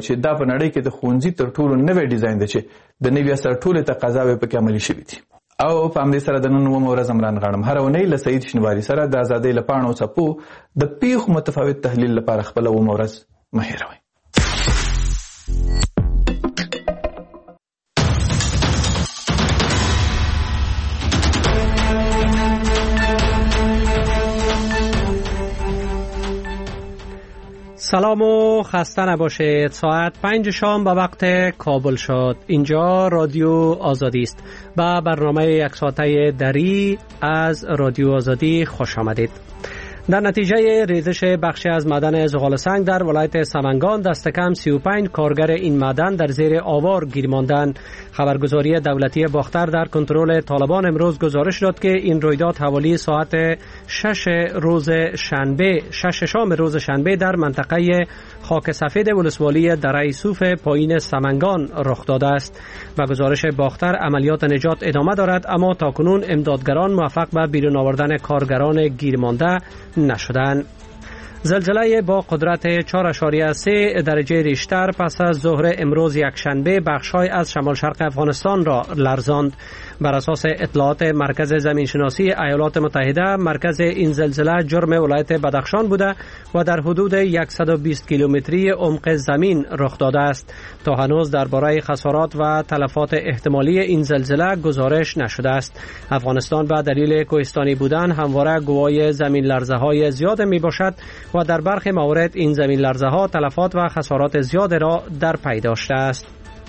چې دا په نړۍ کې د ښوونځي تر ټولو نوی ډیزاین دی چې د نوي اثر ټولې تقاضاوې پکې عملي شوي دي. او په همدې سره د نن 9 ورځ عمران غاړم هر اونۍ له سعید شینواري سره د ازادۍ له پاڼو څپو د پیښو متفاوت تحلیل لپاره خپله 9 ورځ مه هېروئ. سلام و خسته نباشید. ساعت 5 شام به وقت کابل شد. اینجا رادیو آزادی است. با برنامه یک ساعته دری از رادیو آزادی خوش آمدید. در نتیجه ریزش بخشی از معدن زغال سنگ در ولایت سمنگان دست کم 35 کارگر این معدن در زیر آوار گیر ماندند. خبرگزاری دولتی باختر در کنترل طالبان امروز گزارش داد که این رویداد حوالی ساعت 6 شام روز شنبه در منطقه خاک سفید ولسوالی دره یوسف پایین سمنگان رخ داده است. و گزارش باختر عملیات نجات ادامه دارد، اما تاکنون امدادگران موفق به بیرون آوردن کارگران گیر مانده نشدند. زلزله با قدرت 4.3 درجه ریشتر پس از ظهر امروز یکشنبه بخش‌های از شمال شرق افغانستان را لرزاند. بر اساس اطلاعات مرکز زمینشناسی ایالات متحده، مرکز این زلزله جرم ولایت بدخشان بوده و در حدود 120 کیلومتری عمق زمین رخ داده است. تا هنوز درباره خسارات و تلفات احتمالی این زلزله گزارش نشده است. افغانستان به دلیل کوهستانی بودن همواره گواه زمین لرزه‌های زیاد میباشد و در برخی موارد این زمین لرزه‌ها تلفات و خسارات زیاد را در پی داشته است.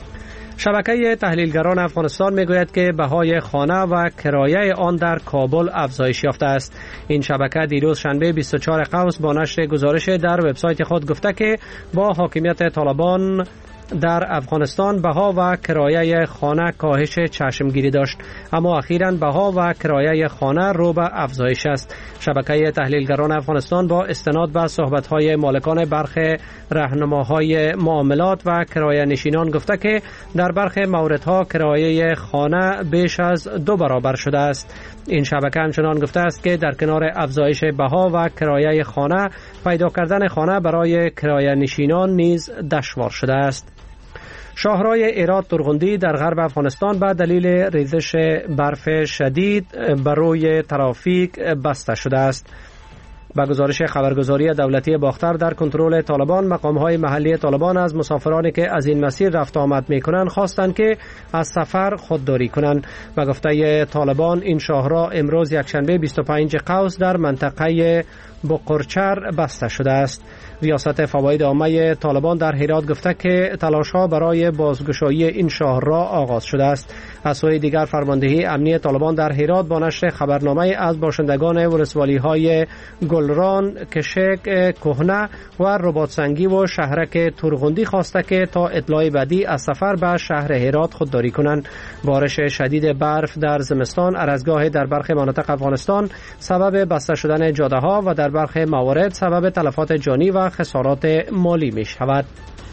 شبکه تحلیلگران افغانستان میگوید که بهای خانه و کرایه آن در کابل افزایش یافته است. این شبکه دیروز شنبه 24 قوس با نشر گزارش در وبسایت خود گفته که با حاکمیت طالبان در افغانستان بها و کرایه خانه کاهش چشمگیری داشت، اما اخیراً بها و کرایه خانه رو به افزایش است. شبکه تحلیلگران افغانستان با استناد به صحبت‌های مالکان برخی راهنماهای معاملات و کرایه نشینان گفته که در برخی موردها کرایه خانه بیش از 2 برابر شده است. این شبکه همچنان گفته است که در کنار افزایش بها و کرایه خانه، پیدا کردن خانه برای کرایه نشینان نیز دشوار شده است. شاهراه ایراد ترغندی در غرب افغانستان به دلیل ریزش برف شدید بر روی ترافیک بسته شده است. با گزارش خبرگزاری دولتی باختر در کنترل طالبان، مقام‌های محلی طالبان از مسافرانی که از این مسیر رفت آمد می‌کنند خواستند که از سفر خودداری کنند. و گفته طالبان این شاهراه امروز یکشنبه 25 قوس در منطقه بقرچر بسته شده است. ریاست فواید عامه طالبان در هرات گفته که تلاش‌ها برای بازگشایی این شاهراه آغاز شده است. از سوی دیگر فرماندهی امنی طالبان در هرات با نشر خبرنامه از باشندگان ولسوالی‌های گلران، کشک، کهنه و رباطسنگی و شهرک ترغندی خواسته که تا اطلاع بعدی از سفر به شهر هرات خودداری کنند. بارش شدید برف در زمستان ارزگاه در برخی مناطق افغانستان سبب بسته شدن جاده‌ها و در برخی موارد سبب تلفات جانی و خسارات مالی می شود.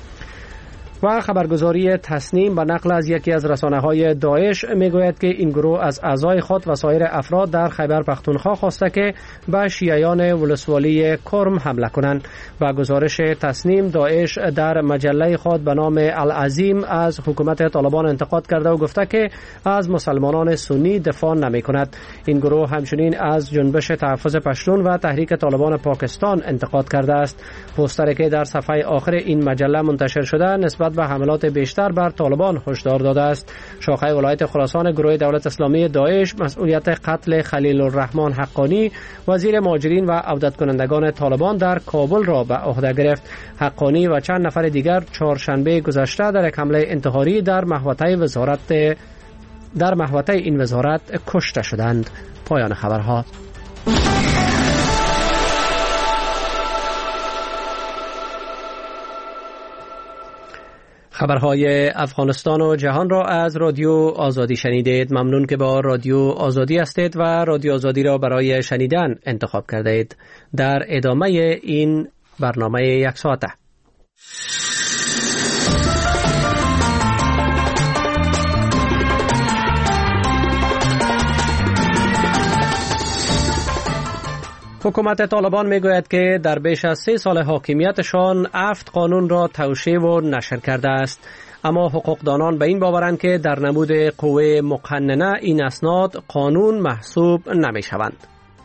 و خبرگزاری تسنیم به نقل از یکی از رسانه‌های داعش میگوید که این گروه از اعضای خود و سایر افراد در خیبر پختونخوا خواسته که به شیعیان ولسوالی کرم حمله کنند. و گزارش تسنیم، داعش در مجله خود به نام العظیم از حکومت طالبان انتقاد کرده و گفته که از مسلمانان سنی دفاع نمی‌کند. این گروه همچنین از جنبش تحفظ پشتون و تحریک طالبان پاکستان انتقاد کرده است. پوستری که در صفحه آخر این مجله منتشر شده نسبت به حملات بیشتر بر طالبان هشدار داده است. شاخه ولایت خراسان گروه دولت اسلامی داعش مسئولیت قتل خلیل الرحمن حقانی، وزیر مهاجرین و عودت کنندگان طالبان در کابل را به عهده گرفت. حقانی و چند نفر دیگر چهارشنبه گذشته در یک حمله انتحاری در محوطه این وزارت کشته شدند. پایان خبرها. خبرهای افغانستان و جهان را از رادیو آزادی شنیدید. ممنون که با رادیو آزادی هستید و رادیو آزادی را برای شنیدن انتخاب کرده اید. در ادامه این برنامه یک ساعته حکومت طالبان میگوید که در بیش از 3 سال حاکمیتشان 7 قانون را توشیح و نشر کرده است. اما حقوقدانان به این باورند که در نبود قوه مقننه این اسناد قانون محسوب نمی شوند.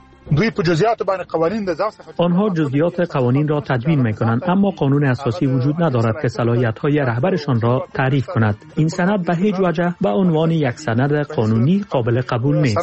آنها جزئیات قوانین را تدوین می کنند، اما قانون اساسی وجود ندارد که صلاحیت‌های رهبرشان را تعریف کند. این سند به هیچ وجه به عنوان یک سند قانونی قابل قبول نیست.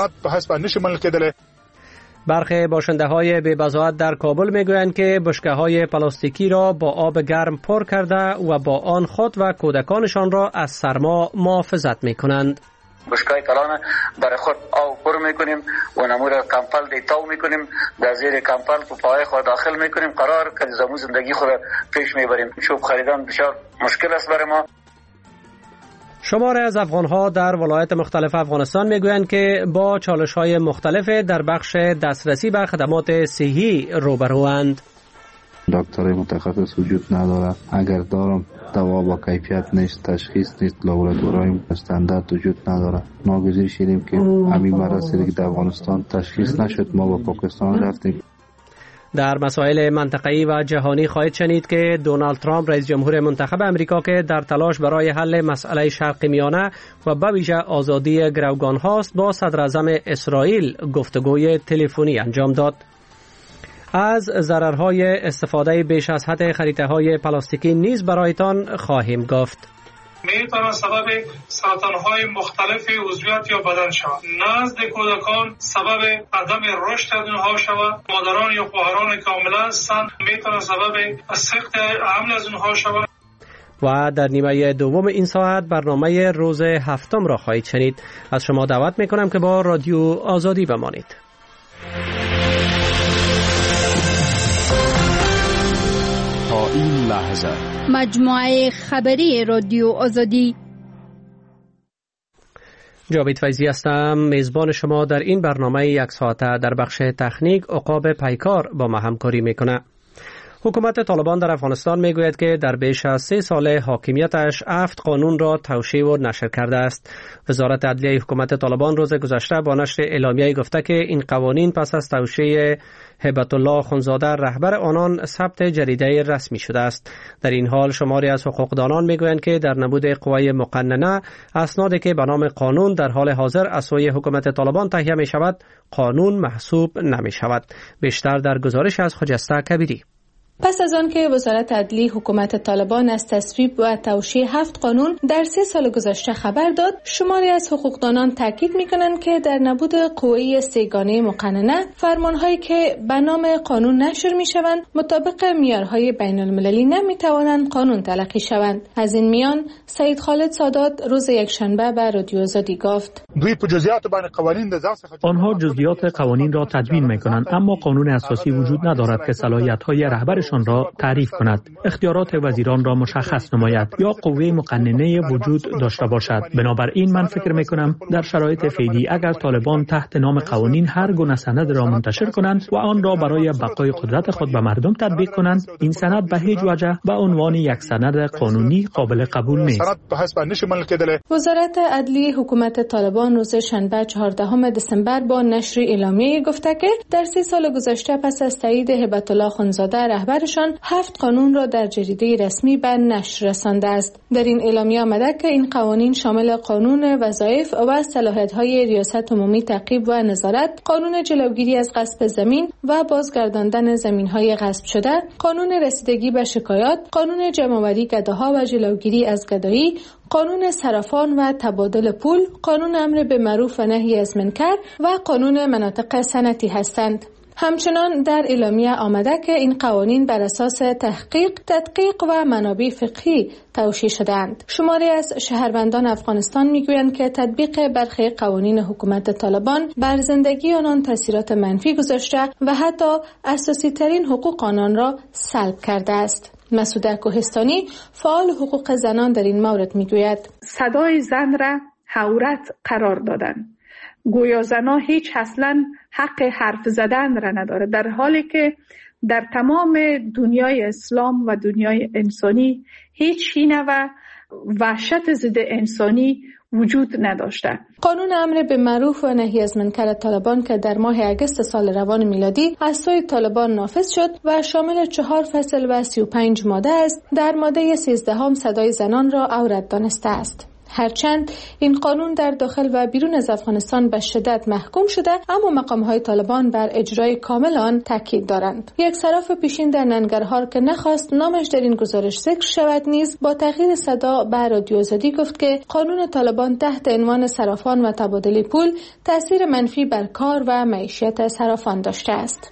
برخی باشنده‌های بی‌بضاعت در کابل می‌گویند که بشکه‌های پلاستیکی را با آب گرم پر کرده و با آن خود و کودکانشان را از سرما محافظت می‌کنند. بشکای کلان برای خود آب پر میکنیم و نمور کمپل دیتاو میکنیم، در زیر کمپل تو پای خود داخل میکنیم، قرار که زمو زندگی خود پیش میبریم. چوب خریدن بسیار مشکل است برای ما. شماری از افغانها در ولایت مختلف افغانستان میگویند که با چالش‌های مختلف در بخش دسترسی به خدمات صحی روبروند. دکتر متخصص وجود نداره، اگر دارم دوا با کیفیت نیست، تشخیص نیست، لابراتوارهای استاندارد وجود نداره. ناگزیر شدیم که همین مرض که در افغانستان تشخیص نشد، ما با پاکستان رفتیم. در مسائل منطقه‌ای و جهانی خواهید شنید که دونالد ترامپ رئیس جمهور منتخب امریکا که در تلاش برای حل مسئله شرق میانه و به ویژه آزادی گروگان هاست با صدر اعظم اسرائیل گفتگوی تلفنی انجام داد. از ضررهای استفاده بیش از حد خریطه‌های پلاستیکی نیز برایتان خواهیم گفت. میتونه سبب سرطان‌های مختلف عضویت یا بدن شود. نزد کودکان سبب عدم رشد اونها شود. مادران یا خواهران کاملا هستند میتونه سبب سقط حمل از اونها شود. و در نیمه دوم این ساعت برنامه روز هفتم را خواهید شنید. از شما دعوت میکنم که با رادیو آزادی بمانید. تا این لحظه مجموعه خبری رادیو آزادی. جاوید فیضی هستم، میزبان شما در این برنامه یک ساعته. در بخش تکنیک عقاب پیکار با ما همکاری میکنه. حکومت طالبان در افغانستان میگوید که در بیش از 3 سال حاکمیتش 7 قانون را توشیح و نشر کرده است. وزارت عدلیه حکومت طالبان روز گذشته با نشر اعلامیه گفته که این قوانین پس از توشیح هیبت الله خونزاده رهبر آنان ثبت جریده رسمی شده است. در این حال شماری از حقوقدانان میگویند که در نبود قوه مقننه اسنادی که به نام قانون در حال حاضر از سوی حکومت طالبان تهیه می شود قانون محسوب نمی شود. بیشتر در گزارش از خجسته کبیری. پس از آن که وزارت عدلیه حکومت طالبان از تصویب و توشیح 7 قانون در 3 سال گذشته خبر داد، شماری از حقوقدانان تاکید می‌کنند که در نبود قوه سه‌گانه مقننه فرمان‌هایی که به نام قانون نشر می‌شوند مطابق معیارهای بین‌المللی نمی‌توانند قانون تلقی شوند. از این میان سید خالد سادات روز یکشنبه به رادیو آزادی گفت: آنها جزئیات قوانین را تدوین می‌کنند، اما قانون اساسی وجود ندارد که صلاحیت‌های رهبرشان را تعریف کند، اختیارات وزیران را مشخص نماید یا قوه مقننه وجود داشته باشد. بنابراین من فکر می‌کنم در شرایط فعلی اگر طالبان تحت نام قوانین هر گونه سند را منتشر کنند و آن را برای بقای قدرت خود به مردم تطبیق کنند، این سند به هیچ وجه به عنوان یک سند قانونی قابل قبول نیست. وزارت عدلیه حکومت طالبان روز شنبه 14 دسامبر با نشر اعلامیه گفته که در 3 سال گذشته پس از تایید هیبت الله خونزاده رهبرشان 7 قانون را در جریده رسمی به نشر رسانده است. در این اعلامیه آمده که این قوانین شامل قانون وظایف و صلاحیت‌های ریاست عمومی تعقیب و نظارت، قانون جلوگیری از غصب زمین و بازگرداندن زمین‌های غصب شده، قانون رسیدگی به شکایات، قانون جمع‌آوری گداها و جلوگیری از گدایی، قانون صرافان و تبادل پول، قانون امر به معروف و نهی از منکر و قانون مناطق صنعتی هستند. همچنان در اعلامیه آمده که این قوانین بر اساس تحقیق، تدقیق و منابع فقهی توشیح شدند. شماری از شهروندان افغانستان میگویند که تطبیق برخی قوانین حکومت طالبان بر زندگی آنان تاثیرات منفی گذاشته و حتی اساسی ترین حقوق آنان را سلب کرده است. مسعوده کوهستانی فعال حقوق زنان در این مورد میگوید: صدای زن را عورت قرار دادن. گویا زنها هیچ اصلا حق حرف زدن را نداره، در حالی که در تمام دنیای اسلام و دنیای انسانی هیچ نوع وحشت ضد انسانی وجود نداشته. قانون امر به معروف و نهی از منکر طالبان که در ماه اگست سال روان میلادی از سوی طالبان نافذ شد و شامل 4 فصل و 35 ماده است، در ماده 13 صدای زنان را عورت دانسته است. هرچند این قانون در داخل و بیرون از افغانستان به شدت محکوم شده، اما مقام‌های طالبان بر اجرای کامل آن تاکید دارند. یک صراف پیشین در ننگرهار که نخواست نامش در این گزارش ذکر شود نیز با تغییر صدا به رادیو آزادی گفت که قانون طالبان تحت عنوان صرافان و تبادل پول تاثیر منفی بر کار و معیشت صرافان داشته است.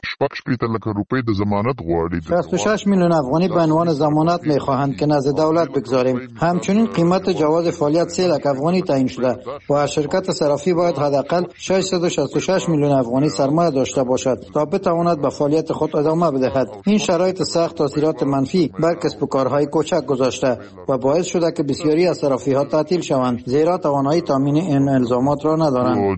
66 میلیون افغانی به عنوان ضمانت می‌خواهند که نزد دولت بگذاریم. همچنین قیمت جواز فعالیت 3 لک افغانی تعیین شده و شرکت صرافی باید حداقل 666 میلیون افغانی سرمایه داشته باشد تا بتواند به فعالیت خود ادامه بدهد. این شرایط سخت تاثیرات منفی بر کسب و کارهای کوچک گذاشته و باعث شده که بسیاری از صرافی‌ها تعطیل شوند، زیرا توانایی تامین این الزامات را ندارند.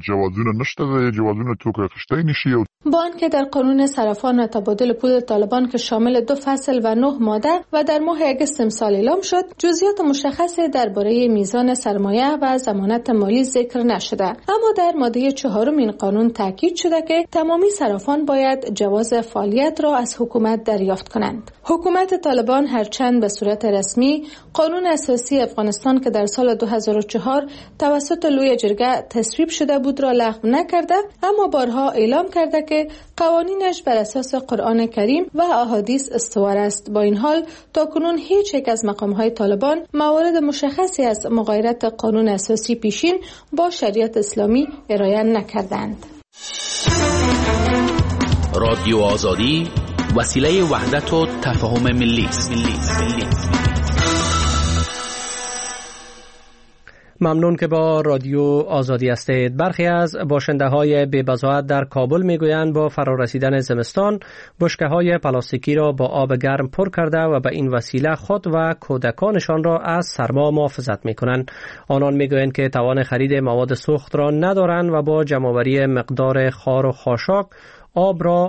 با آنکه در قانون صرافان و تبادل پول طالبان که شامل 2 فصل و 9 ماده و در ماه اگست امسال اعلام شد، جزئیات مشخصی درباره میزان سرمایه و ضمانت مالی ذکر نشده، اما در ماده 4 این قانون تاکید شده که تمامی صرافان باید جواز فعالیت را از حکومت دریافت کنند. حکومت طالبان هرچند به صورت رسمی قانون اساسی افغانستان که در سال 2004 توسط لوی جرگه تصویب شده بود را لغو نکرده، اما بارها اعلام کرده که قوانینش بر اساس قرآن کریم و احادیث استوار است. با این حال تاکنون هیچ یک از مقام‌های طالبان موارد مشخصی از مغایرت قانون اساسی پیشین با شریعت اسلامی ارائه نکردند. رادیو آزادی وسیله وحدت و تفاهم ملی است. ممنون که با رادیو آزادی هستید. برخی از باشنده‌های بی‌بضاعت در کابل میگویند با فرارسیدن زمستان بشکه‌های پلاستیکی را با آب گرم پر کرده و به این وسیله خود و کودکانشان را از سرما محافظت می‌کنند. آنان میگویند که توان خرید مواد سوخت را ندارند و با جمع‌آوری مقدار خار و خاشاک آب را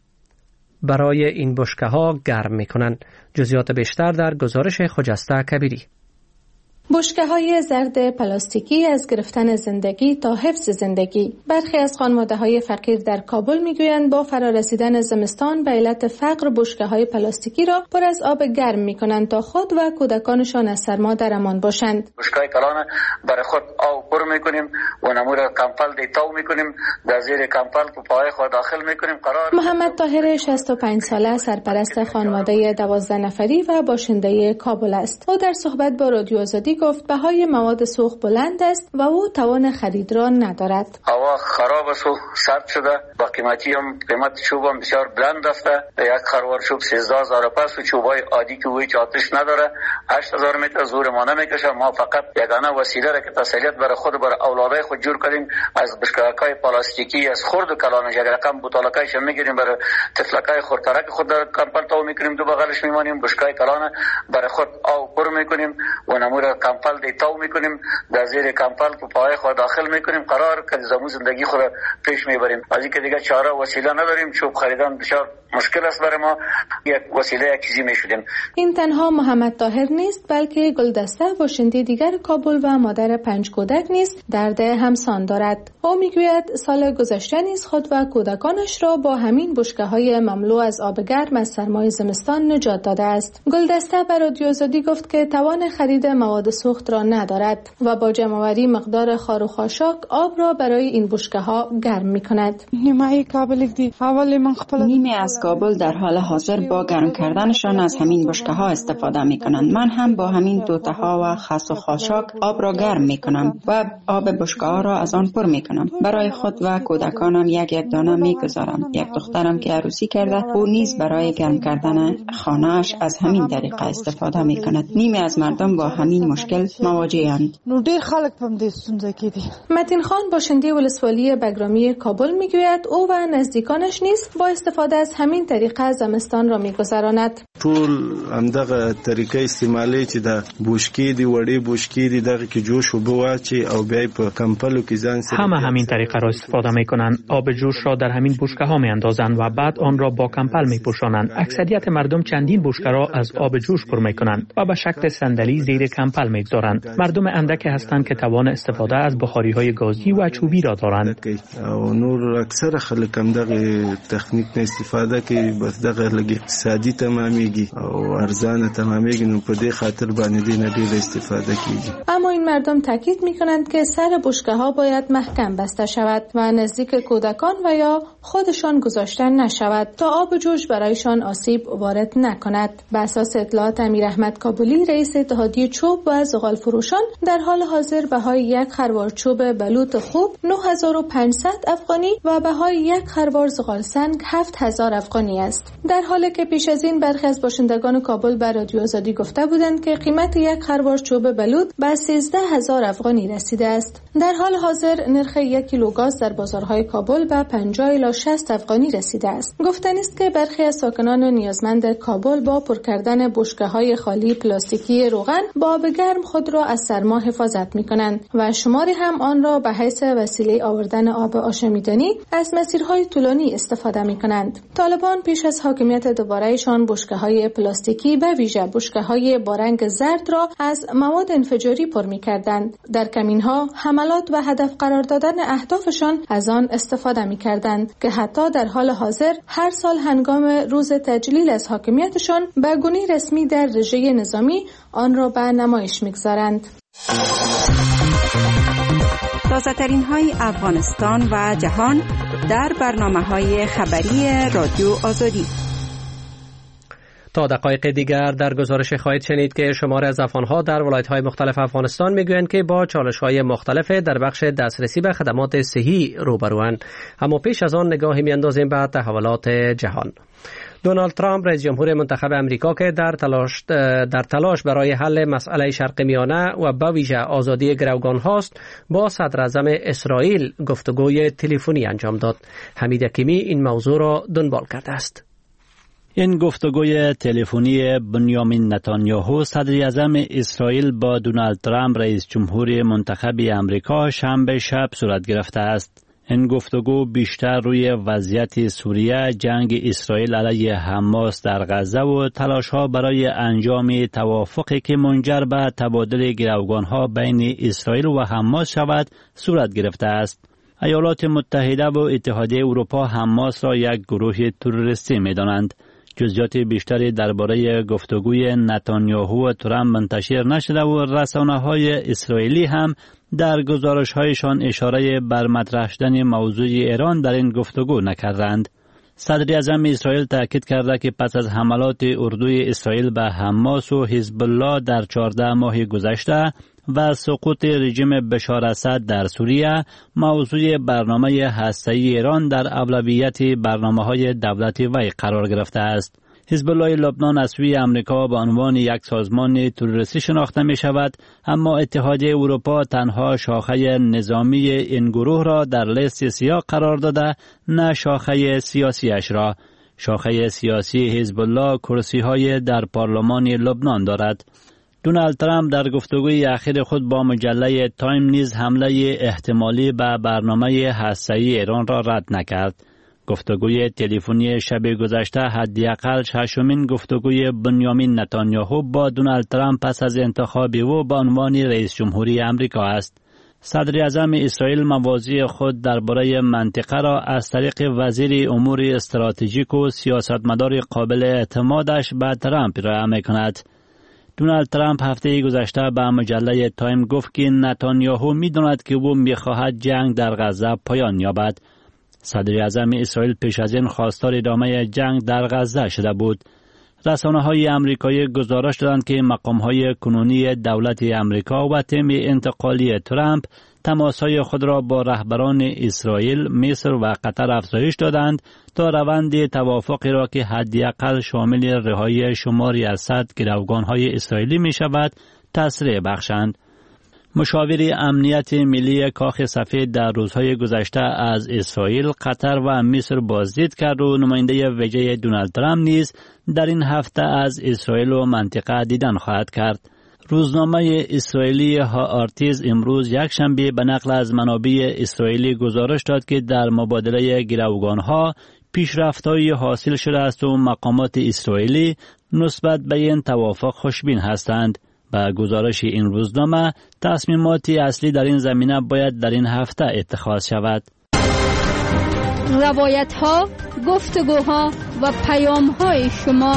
برای این بشکه‌ها گرم می‌کنند. جزئیات بیشتر در گزارش خجسته کبیری. بشکه‌های زرد پلاستیکی از گرفتن زندگی تا حفظ زندگی. برخی از خانواده‌های فقیر در کابل میگویند با فرارسیدن زمستان به علت فقر بشکه‌های پلاستیکی را پر از آب گرم می‌کنند تا خود و کودکانشان از سرما در امان باشند. بشکه کلان برای خود آب پر می‌کنیم و نمور کمپل دیتاو می‌کنیم، در زیر کمپل تو پای خود داخل می‌کنیم. محمد طاهر 65 ساله سرپرست خانواده 12 نفری و باشنده کابل است. او در صحبت با رادیو آزادی گفت بهای مواد سوخت بلند است و او توان خرید را ندارد. هوا خراب است و سرد شده، با قیمت چوب هم بسیار بلند است. یک خروار چوب 13000 پس و چوبای عادی که هیچ آتش نداره 8000 متر زور ما نمیکشه. ما فقط یگانه وسیله را که تسلیت برای خود برای اولادای خود جور کردیم از بشکه‌های پلاستیکی از خرد و کلانش یک رقم بوتالکایش میگیریم برای طفلکای خردترک خود در کمپل تو میکنیم، دو بغلش میمانیم بشکه کلان برای خود آب پر میکنیم و نمور کمپل دیتاو میکنیم، در زیر کمپل تو پای خود داخل میکنیم، قرار که زمو زندگی خود پیش میبریم. از اینکه دیگه چاره وسیله نداریم، چوب خریدن بسیار مشکل است برای ما، یک وسیله یک چیزی میشدیم. این تنها محمد طاهر نیست بلکه گلدسته باشنده دیگر کابل و مادر 5 کودک نیست درد همسان دارد. او میگوید سال گذشته نیز خود و کودکانش را با همین بشکه‌های مملو از آب گرم از سرمای زمستان نجات داده است. گلدسته بر رادیو آزادی گفت که توان خرید مواد سوخت را ندارد و با جمع‌آوری مقدار خار و خاشاک آب را برای این بشکه‌ها گرم می‌کند. نیمه از کابل در حال حاضر با گرم کردنشان از همین بشکه‌ها استفاده می‌کنند. من هم با همین توته‌ها و خس و خاشاک آب را گرم می‌کنم و آب بشکه‌ها را از آن پر می‌کنم. برای خود و کودکانم یک دانه می‌گذارم. یک دخترم که عروسی کرده او نیز برای گرم کردن خانه‌اش از همین طریقه استفاده می‌کند. نیمه از مردم با همین مشکل مواجه‌اند. متین خان باشنده ولسوالی بگرامی کابل میگوید او و نزدیکانش نیز با استفاده از همین همین طریقه زمستان را می‌گذراند. ټول همدغه طریقه استعمالي چې د بوشکی دی وړي بوشکی دی دغه کې جوش وبو واچي او بیا په کمپلو کې ځان سره همین طریقه را استفاده می‌کنند. آب جوش را در همین بشکه‌ها می‌اندازند و بعد آن را با کمپل می‌پوشانند. اکثریت مردم چندین بشکه را از آب جوش پر می‌کنند و به شکل صندلی زیر کمپل می‌گذارند. مردم اندکی هستند که توان استفاده از بخاری‌های گازی و چوبی را دارند. او نور اکثر خلک هم دغه تکنیک نه استفاده کوي، بس دغه لږ اقتصادي تمامېږي او ارزانه تمامېږي، نو په دې خاطر باندې دې نه ډېر استفاده کیږي. اما این مردم تاکید می‌کنند که سر بشکه‌ها باید محکم بسته شود و نزدیک کودکان و یا خودشان گذاشته نشود تا آب جوش برایشان آسیب وارد نکند. به اساس اطلاعات امیر احمد کابلی، رئیس اتحادیه چوب و زغال فروشان، در حال حاضر بهای یک خروار چوب بلوط خوب 9500 افغانی و بهای یک خروار زغال سنگ 7000 افغانی است. در حالی که پیش از این برخی از باشندگان کابل به رادیو آزادی گفته بودند که قیمت یک خروار چوب بلوط به 13000 افغانی رسیده است. در حال حاضر نرخ یک کیلو گاز در بازارهای کابل به 50 الی 60 افغانی رسیده است. گفتنی است که برخی از ساکنان نیازمند کابل با پر کردن بشکه‌های خالی پلاستیکی روغن با آب گرم خود را از سرما حفاظت می‌کنند و شماری هم آن را به حیث وسیله آوردن آب آشامیدنی از مسیرهای طولانی استفاده می‌کنند. طالبان پیش از حاکمیت دوباره‌شان بشکه‌های پلاستیکی به ویژه بشکه‌های با رنگ زرد را از مواد انفجاری پر می‌کردند. در کمین‌ها، حملات و هدف قرار دادن اهدافشان از آن استفاده می‌کردند که حتی در حال حاضر هر سال هنگام روز تجلیل از حاکمیتشان به گونه رسمی در رژه نظامی آن را به نمایش می‌گذارند. تازه‌ترین های افغانستان و جهان در برنامه‌های خبری رادیو آزادی. تا دقایق دیگر در گزارش خواهید شنید که شمار از افغان‌ها در ولایت‌های مختلف افغانستان می‌گویند که با چالش‌های مختلف در بخش دسترسی به خدمات صحی روبروند. اما پیش از آن نگاهی می‌اندازیم به تحولات جهان. دونالد ترامپ رئیس جمهور منتخب امریکا که در تلاش برای حل مسئله شرق میانه و به ویژه آزادی گروگان هاست، با صدر اعظم اسرائیل گفتگوی تلفنی انجام داد. حمید حکیمی این موضوع را دنبال کرده است. این گفتگوی تلفنی بنیامین نتانیاهو صدر اعظم اسرائیل با دونالد ترامپ رئیس جمهور منتخب امریکا شنبه شب صورت گرفته است. این گفتگو بیشتر روی وضعیت سوریه، جنگ اسرائیل علیه حماس در غزه و تلاش‌ها برای انجام توافقی که منجر به تبادل گروگان‌ها بین اسرائیل و حماس شود صورت گرفته است. ایالات متحده و اتحادیه اروپا حماس را یک گروه تروریستی می‌دانند. جزئیات بیشتری درباره گفتگوی نتانیاهو و ترامپ منتشر نشده و رسانه‌های اسرائیلی هم در گزارش‌هایشان اشاره بر مطرح شدن موضوع ایران در این گفتگو نکردند. صدر اعظم اسرائیل تاکید کرده که پس از حملات اردوی اسرائیل به حماس و حزب الله در 14 ماه گذشته و سقوط رژیم بشار اسد در سوریه، موضوع برنامه هسته‌ای ایران در اولویت برنامه‌های دولتی وی قرار گرفته است. حزب الله لبنان از سوی آمریکا به عنوان یک سازمان تروریستی شناخته می شود، اما اتحادیه اروپا تنها شاخه نظامی این گروه را در لیست سیاه قرار داده، نه شاخه سیاسیش را. شاخه سیاسی حزب الله کرسی‌های در پارلمان لبنان دارد. دونالد ترامپ در گفتگوی اخیر خود با مجله تایم نیز حمله احتمالی به برنامه هسته‌ای ایران را رد نکرد. گفتگوی تلفنی شب گذشته حداقل ششمین گفتگوی بنیامین نتانیاهو با دونالد ترامپ پس از انتخاب او به عنوان رئیس جمهوری آمریکا است. صدر اعظم اسرائیل مواضع خود درباره منطقه را از طریق وزیر امور استراتژیک و سیاستمدار قابل اعتمادش به ترامپ ارائه می‌کند. دونالد ترامپ هفته گذشته به مجله تایم گفت که نتانیاهو می‌داند که او می‌خواهد جنگ در غزه پایان یابد. صدر اعظم اسرائیل پیش از این خواستار ادامه جنگ در غزه شده بود. رسانه‌های آمریکایی گزارش دادند که مقام‌های کنونی دولت آمریکا و تیم انتقالی ترامپ تماس‌های خود را با رهبران اسرائیل، مصر و قطر افزایش دادند تا روند توافقی را که حداقل شامل رهایی شماری از 100 گروگان‌های اسرائیلی می‌شود تسریع بخشند. مشاور امنیت ملی کاخ سفید در روزهای گذشته از اسرائیل، قطر و مصر بازدید کرد و نماینده ویژه دونالد ترامپ نیز در این هفته از اسرائیل و منطقه دیدن خواهد کرد. روزنامه اسرائیلی هآرتز امروز یکشنبه به نقل از منابع اسرائیلی گزارش داد که در مبادله گروگانها پیشرفت‌های حاصل شده است و مقامات اسرائیلی نسبت به این توافق خوشبین هستند. با گزارش این روزنامه تصمیمات اصلی در این زمینه باید در این هفته اتخاذ شود. روایت‌ها، گفتگوها و پیام‌های شما.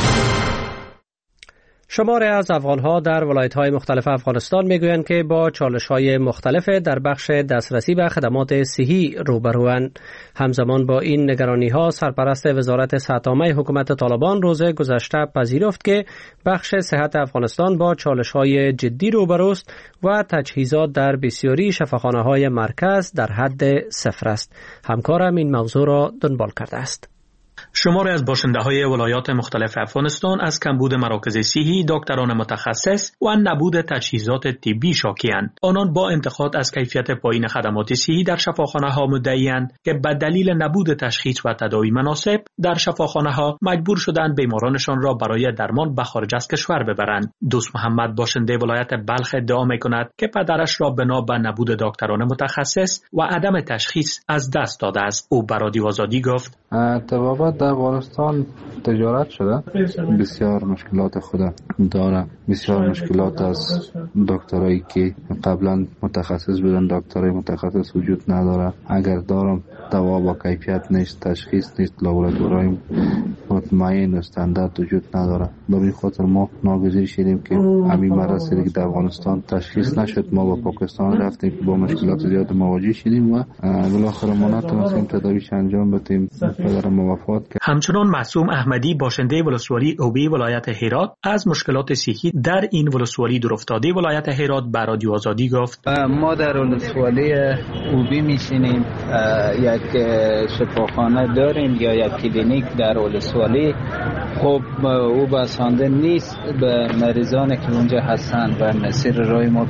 شماری از افغان‌ها در ولایت‌های مختلف افغانستان می‌گویند که با چالش‌های مختلف در بخش دسترسی به خدمات صحی روبروند. همزمان با این نگرانی‌ها سرپرست وزارت صحت‌عامه حکومت طالبان روز گذشته پذیرفت که بخش صحت افغانستان با چالش‌های جدی روبروست و تجهیزات در بسیاری شفاخانه‌های مرکز در حد صفر است. همکارم این موضوع را دنبال کرده است. شماری از باشنده‌های ولایات مختلف افغانستان از کمبود مراکز صحی، دکتران متخصص و نبود تجهیزات طبی شاکی‌اند. آنان با انتقاد از کیفیت پایین خدمات صحی در شفاخانه‌ها مدعی‌اند که به دلیل نبود تشخیص و تداوی مناسب در شفاخانه‌ها مجبور شدند بیمارانشان را برای درمان به خارج از کشور ببرند. دوست محمد باشنده ولایت بلخ ادعا می‌کند که پدرش را بنا به نبود دکتران متخصص و عدم تشخیص از دست داده است. او به رادیو آزادی گفت: در افغانستان تجارت شده، بسیار مشکلات خود داره. بسیار مشکلات از دکترایی که قبلا متخصص بودن، دکترای متخصص وجود نداره. اگر دارم دوا با کیفیت نیست، تشخیص نیست، لابراتوری مطمئن و استاندارد وجود نداره. به این خاطر ما ناگزیر شدیم که همین مرض که در افغانستان تشخیص نشد، ما با پاکستان رفتیم که با مشکلات زیاد مواجه شدیم و بالاخره ما نتونستیم تداویش انجام بدیم. پدر ما وفات کرد. همچنان معصوم احمدی باشنده ولسوالی اوبی ولایت هرات از مشکلات صحی در این ولسوالی دورافتاده ولایت هرات به رادیو آزادی گفت: ما در ولسوالی اوبی میشینیم، یک شفاخانه داریم یا یک کلینیک در ولسوالی. خب او بسنده نیست به مریضانی که اونجا هستند و مسیر راه ما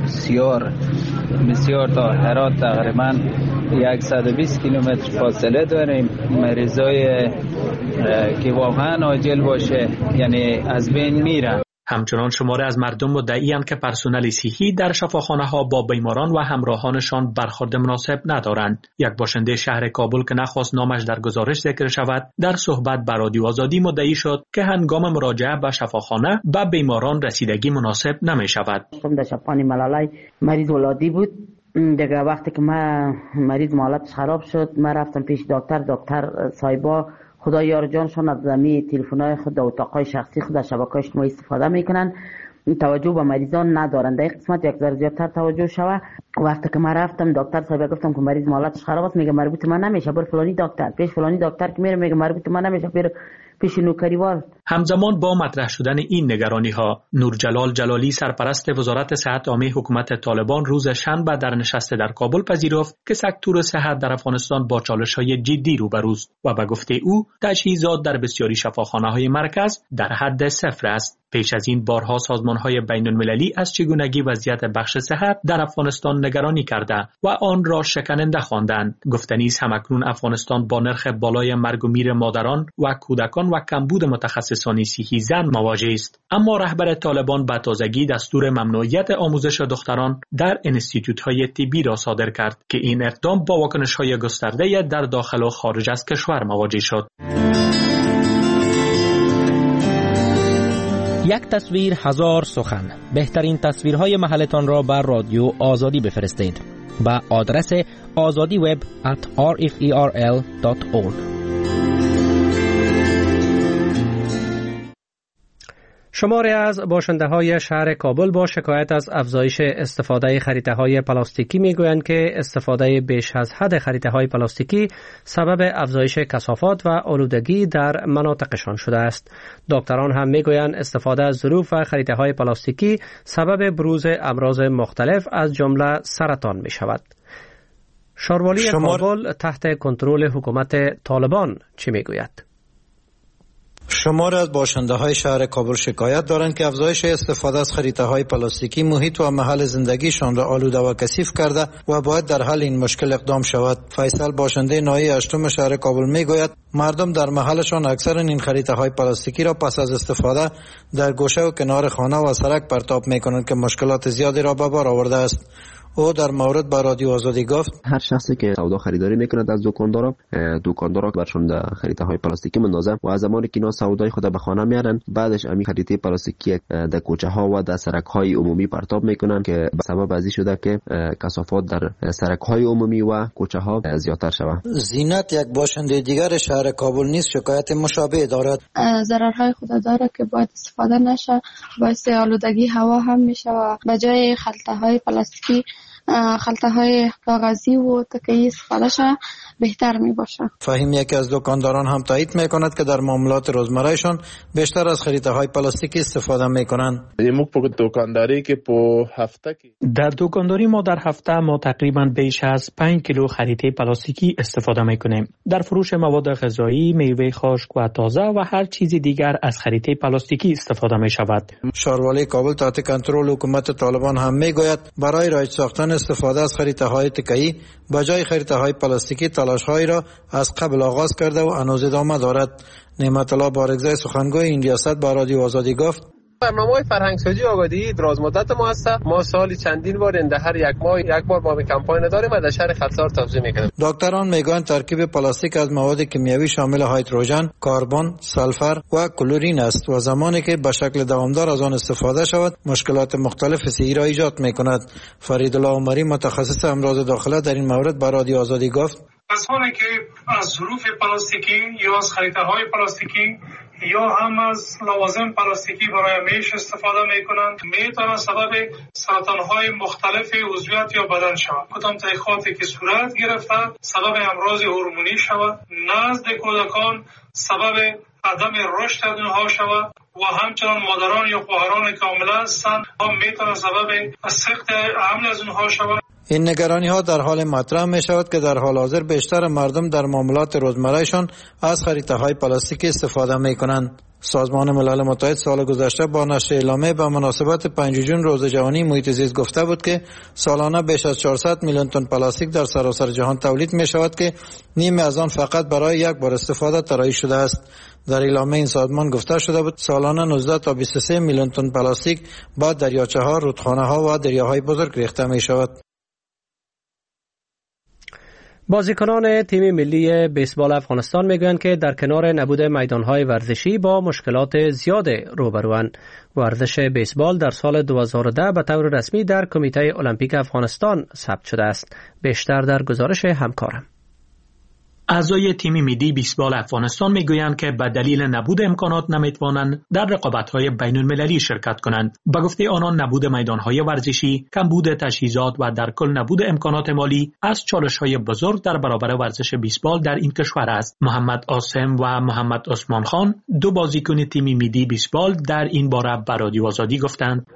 بسیار تا هرات تقریبا 120 کیلومتر فاصله داریم. مریضای که واقعا عاجل باشه یعنی از بین میرن. همچنان شماره از مردم مدعی‌اند که پرسنل صحی در شفاخانه‌ها با بیماران و همراهانشان برخورد مناسب ندارند. یک باشنده شهر کابل که نخواست نامش در گزارش ذکر شود، در صحبت با رادیو آزادی مدعی شد که هنگام مراجعه به شفاخانه به بیماران رسیدگی مناسب نمی‌شود. در شفاخانه ملالای مریض ولادی بود. دیگه وقتی که مریض حالتش خراب شد، من رفتم پیش دکتر صاحبا خدا یار جانشان از زمین تلفن‌های خود و اتاقای شخصی خود از شبکه‌های اجتماعی استفاده میکنن، توجه به مریضان ندارن. در این قسمت یک ذره زیادتر توجه شوه. وقتی که من رفتم دکتر صاحب گفتم که مریض حالتش خراب است، میگه مربوط من نمیشه، برو فلانی دکتر. پیش فلانی دکتر که میره میگه مربوط من نمیشه، برو پیش نوکریوال. همزمان با مطرح شدن این نگرانی‌ها، نورجلال جلالی سرپرست وزارت صحت عامه حکومت طالبان روز شنبه در نشست در کابل پذیرفت که سکتور صحت در افغانستان با چالش‌های جدی روبروست و به گفته او تجهیزات در بسیاری شفاخانه‌های مرکز در حد صفر است. پیش از این بارها سازمان‌های بین‌المللی از چگونگی وضعیت بخش صحت در افغانستان نگرانی کرده و آن را شکننده خواندند. گفتنی است همکنون افغانستان با نرخ بالای مرگ و میر مادران و کودکان و کمبود متخصصان صحی زن مواجه است. اما رهبر طالبان به تازگی دستور ممنوعیت آموزش دختران در انستیتوت‌های طبی را صادر کرد که این اقدام با واکنش‌های گسترده در داخل و خارج از کشور مواجه شد. یک تصویر هزار سخن. بهترین تصویرهای محلتان را بر رادیو آزادی بفرستید با آدرس azadiweb@rferl.org. شماری از باشنده‌های شهر کابل با شکایت از افزایش استفاده خریطه‌های پلاستیکی می‌گویند که استفاده بیش از حد خریطه‌های پلاستیکی سبب افزایش کثافات و آلودگی در مناطقشان شده است. دکتران هم می‌گویند استفاده از ظروف و خریطه‌های پلاستیکی سبب بروز امراض مختلف از جمله سرطان می‌شود. شاروالی کابل تحت کنترل حکومت طالبان چی می‌گوید؟ شمار از باشنده‌های شهر کابل شکایت دارند که افزایش استفاده از خریطه‌های پلاستیکی محیط و محل زندگیشان را آلوده و کثیف کرده و باید در حل این مشکل اقدام شود. فیصل باشنده ناحیه اشتم شهر کابل میگوید مردم در محلشان اکثرا این خریطه‌های پلاستیکی را پس از استفاده در گوشه و کنار خانه و سرک پرتاب می‌کنند که مشکلات زیادی را به بار آورده است. او در مورد با رادیو آزادی گفت هر شخصی که سودا خریداری میکند از دکاندارا برشون خریطه‌های پلاستیکی مندازن و از زمانی که اینا سودای خود به خانه میارن بعدش همین خریطه پلاستیکی در کوچه ها و در سرک های عمومی پرتاب میکنن که به سبب ازی شده که کثافات در سرک های عمومی و کوچه ها زیادتر شود. زینت یک باشنده دیگر شهر کابل نیز شکایت مشابه دارد. ضررهای خود داره که باید استفاده نشه، باعث آلودگی هوا هم میشه و به جای خلطه‌های پلاستیکی خلطه‌های کاغذی و تکه‌ای استفاده شه بهتر می باشه. فهیم یکی از دکانداران هم تایید میکند که در معاملات روزمرهشان بیشتر از خریطه‌های پلاستیکی استفاده میکنند. در دکانداری ما در هفته ما تقریبا بیش از 5 کیلو خریطه پلاستیکی استفاده میکنیم. در فروش مواد غذایی، میوه خشک و تازه و هر چیز دیگر از خریطه پلاستیکی استفاده می شود. شاروالی کابل تحت کنترل حکومت طالبان هم میگوید برای رایج ساختن استفاده از خریطه‌های تکه‌ای بجای خریطه‌های پلاستیکی تلاش‌هایی را از قبل آغاز کرده و هنوز ادامه دارد. نعمت الله بارگزای سخنگوی این ریاست با رادیو آزادی گفت برنامه‌های فرهنگسازی آگاهی دراز مدت ما هست. ما سالی چندین بار در هر یک ماه یک بار ما کمپاین داریم و در شهر خلصار توزیع می‌کنیم. دکتران میگویند ترکیب پلاستیک از مواد کیمیاوی شامل هیدروژن، کربن، سلفر و کلورین است و زمانی که به شکل دوامدار از آن استفاده شود مشکلات مختلف صحی را ایجاد می‌کند. فریدالله عمری متخصص امراض داخله در این مورد با رادیو آزادی گفت کسانی که از ظروف پلاستیکی یا از خریطه‌های پلاستیکی یا هم از لوازم پلاستیکی برای میش استفاده میکنند میتونه سبب سرطانهای مختلف عضویت یا بدن شود. کدام تحقیقاتی که صورت گرفته سبب امراض هورمونی شود، نزد کودکان سبب عدم رشد اونها شود و همچنان مادران یا خواهران کامله هستند هم میتونه سبب سقط حمل از اونها شود. این نگرانی ها در حال مطرح می شود که در حال حاضر بیشتر مردم در معاملات روزمرهشان از خریطه های پلاستیکی استفاده می کنند. سازمان ملل متحد سال گذشته با نشر اعلامیه به مناسبت 5 جون روز جهانی محیط زیست گفته بود که سالانه بیش از 400 میلیون تن پلاستیک در سراسر جهان تولید می شود که نیمی از آن فقط برای یک بار استفاده طراحی شده است. در اعلامیه این سازمان گفته شده بود سالانه 19 تا 23 میلیون تن پلاستیک با دریاچه ها، رودخانه ها و دریاهای بزرگ ریخته می شود. بازیکنان تیم ملی بیسبال افغانستان میگویند که در کنار نبود میدانهای ورزشی با مشکلات زیاد روبروند. ورزش بیسبال در سال 2010 به طور رسمی در کمیته المپیک افغانستان ثبت شده است. بیشتر در گزارش همکارم. اعضای تیم ملی بیسبال افغانستان میگویند که به دلیل نبود امکانات نمیتوانند در رقابت‌های بین‌المللی شرکت کنند. به گفته آنان نبود میدان‌های ورزشی، کمبود تجهیزات و در کل نبود امکانات مالی از چالش‌های بزرگ در برابر ورزش بیسبال در این کشور است. محمد عاصم و محمد عثمان خان دو بازیکن تیم ملی بیسبال در این باره به رادیو آزادی گفتند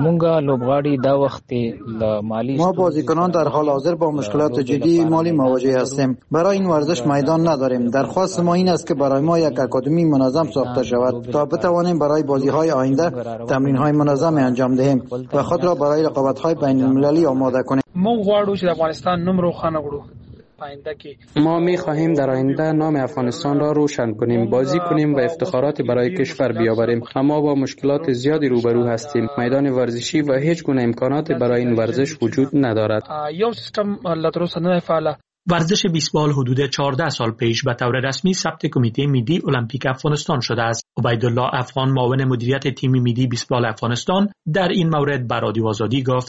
ما بازیکنان در حال حاضر با مشکلات جدی مالی مواجه هستیم. برای این ورزش میدان نداریم. درخواست ما این است که برای ما یک اکادمی منظم ساخته شود تا بتوانیم برای بازی‌های آینده تمرین‌های منظم انجام دهیم و خود را برای رقابت‌های بین‌المللی آماده کنیم. ما غواړو چې د افغانستان نوم روښانه کړو. ما می خواهیم در آینده نام افغانستان را روشن کنیم، بازی کنیم و افتخاراتی برای کشور بیاوریم. اما با مشکلات زیادی روبرو هستیم. میدان ورزشی و هیچ گونه امکاناتی برای این ورزش وجود ندارد. یو سیستم لا تر اوسه نه فعال. ورزش بیسبال حدود 14 سال پیش به طور رسمی ثبت کمیته ملی المپیک افغانستان شده است. عبیدالله افغان معاون مدیریت تیم ملی بیسبال افغانستان در این مورد به رادیو آزادی گفت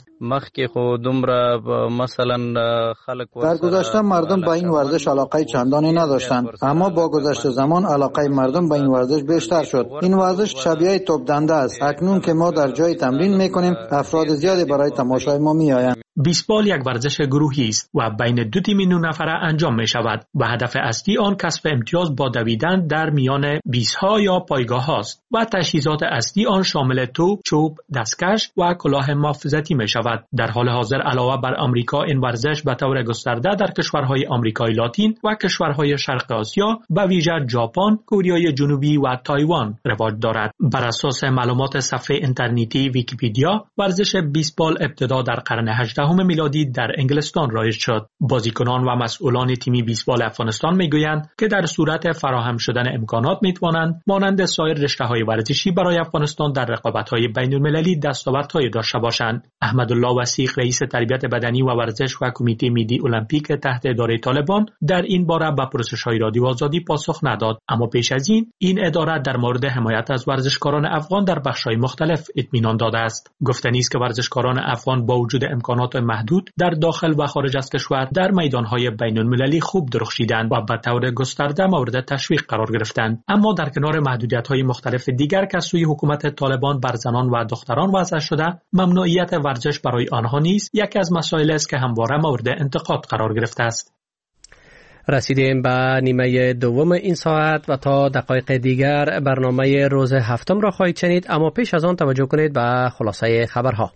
در گذشته مردم به این ورزش علاقه چندانی نداشتند، اما با گذشت زمان علاقه مردم به این ورزش بیشتر شد. این ورزش شبیه توپ دنده است. اکنون که ما در جای تمرین میکنیم افراد زیادی برای تماشای ما میآیند. بیسبال یک ورزش گروهی است و بین دو تیم 9 نفره انجام می شود و هدف اصلی آن کسب امتیاز با دویدن در میان بیس‌ها یا پایگاه است و تجهیزات اصلی آن شامل توپ، چوب، دستکش و کلاه محافظتی می شود. در حال حاضر علاوه بر آمریکا این ورزش به طور گسترده در کشورهای آمریکای لاتین و کشورهای شرق آسیا به ویژه ژاپن، کره جنوبی و تایوان رواج دارد. بر اساس معلومات صفحه اینترنتی ویکی‌پدیا، ورزش بیسبال ابتدا در قرن 18 میلادی در انگلستان رایج شد. بازیکنان و مسئولان تیم بیسبال افغانستان میگویند که در صورت فراهم شدن امکانات میتوانند مانند سایر رشته‌های ورزشی برای افغانستان در رقابت‌های بین‌المللی دستاوردهایی داشته باشند. احمدالله وثیق، رئیس تربیت بدنی و ورزش و کمیته ملی المپیک تحت اداره طالبان، در این باره به پرسش‌های رادیو آزادی پاسخ نداد، اما پیش از این اداره در مورد حمایت از ورزشکاران افغان در بخش‌های مختلف اطمینان داده است. گفتنی است که ورزشکاران افغان با وجود امکانات محدود در داخل و خارج از کشور در میدان‌های بین‌المللی خوب درخشیدند و به طور گسترده مورد تشویق قرار گرفتند. اما در کنار محدودیت‌های مختلف دیگر که از سوی حکومت طالبان بر زنان و دختران وضع شده، ممنوعیت ورزش برای آنها نیز یکی از مسائل است که همواره مورد انتقاد قرار گرفته است. رسیدیم به نیمه دوم این ساعت و تا دقایق دیگر برنامه روز هفتم را خواهید شنید، اما پیش از آن توجه کنید به خلاصه خبرها.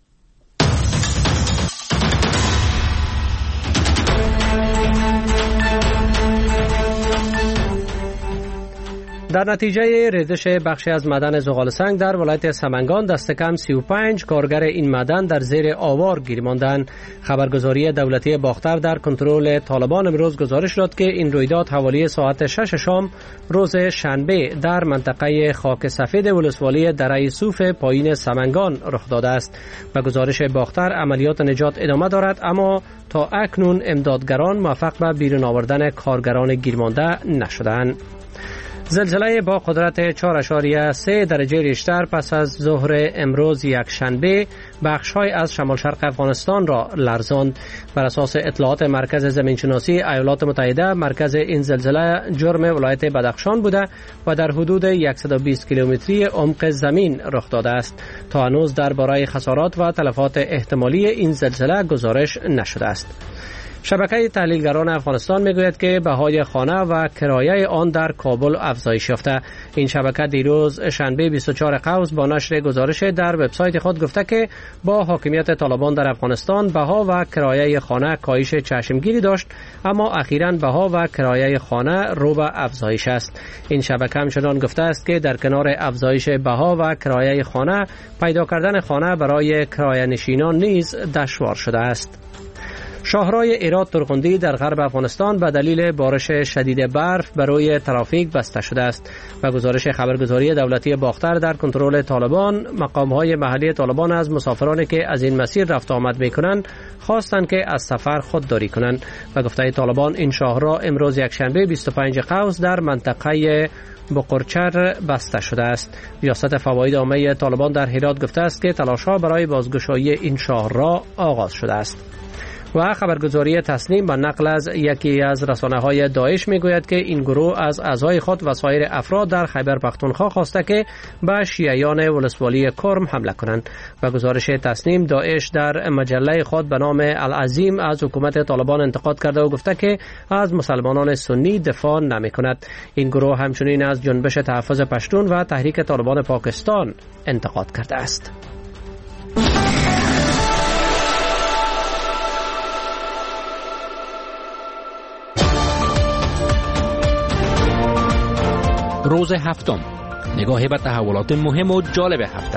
در نتیجه ریزش بخشی از معدن زغال سنگ در ولایت سمنگان دست کم 35 کارگر این معدن در زیر آوار گیر ماندند. خبرگزاری دولتی باختر در کنترل طالبان امروز گزارش داد که این رویداد حوالی ساعت 6 شام روز شنبه در منطقه خاک سفید ولسوالی دره صوف پایین سمنگان رخ داده است. به گزارش باختر عملیات نجات ادامه دارد، اما تا اکنون امدادگران موفق به بیرون آوردن کارگران گیرمانده نشدند. زلزله با قدرت 4.3 درجه ریشتر پس از ظهر امروز یک شنبه بخش‌های از شمال شرق افغانستان را لرزاند. بر اساس اطلاعات مرکز زمینشناسی ایالات متحده، مرکز این زلزله جرم ولایت بدخشان بوده و در حدود 120 کیلومتری عمق زمین رخ داده است. تا هنوز درباره خسارات و تلفات احتمالی این زلزله گزارش نشده است. شبکه تحلیلگران افغانستان میگوید که بهای خانه و کرایه آن در کابل افزایش یافته. این شبکه دیروز شنبه 24 قوس با نشر گزارش در وبسایت خود گفته که با حاکمیت طالبان در افغانستان بها و کرایه خانه کاهش چشمگیری داشت، اما اخیراً بها و کرایه خانه رو به افزایش است. این شبکه همچنان گفته است که در کنار افزایش بها و کرایه خانه، پیدا کردن خانه برای کرایه نشینان نیز دشوار شده است. شاهراه ایراد ترغندی در غرب افغانستان به دلیل بارش شدید برف برای ترافیک بسته شده است. به گزارش خبرگزاری دولتی باختر در کنترل طالبان، مقام‌های محلی طالبان از مسافرانی که از این مسیر رفت آمد می‌کنند خواستند که از سفر خودداری کنند. به گفته طالبان این شاهراه امروز یک شنبه 25 قوس در منطقه بقرچر بسته شده است. ریاست فواید عامه طالبان در هرات گفته است که تلاش‌ها برای بازگشایی این شاهراه آغاز شده است. و خبرگزاری تسنیم با نقل از یکی از رسانه‌های داعش میگوید که این گروه از اعضای خود و سایر افراد در خیبر پختونخوا خواسته که به شیعیان ولسوالی کرم حمله کنند. و گزارش تسنیم، داعش در مجله خود به نام العظیم از حکومت طالبان انتقاد کرده و گفته که از مسلمانان سنی دفاع نمی‌کند. این گروه همچنین از جنبش تحفظ پشتون و تحریک طالبان پاکستان انتقاد کرده است. روز هفتم، نگاهی به تحولات مهم و جالب هفته.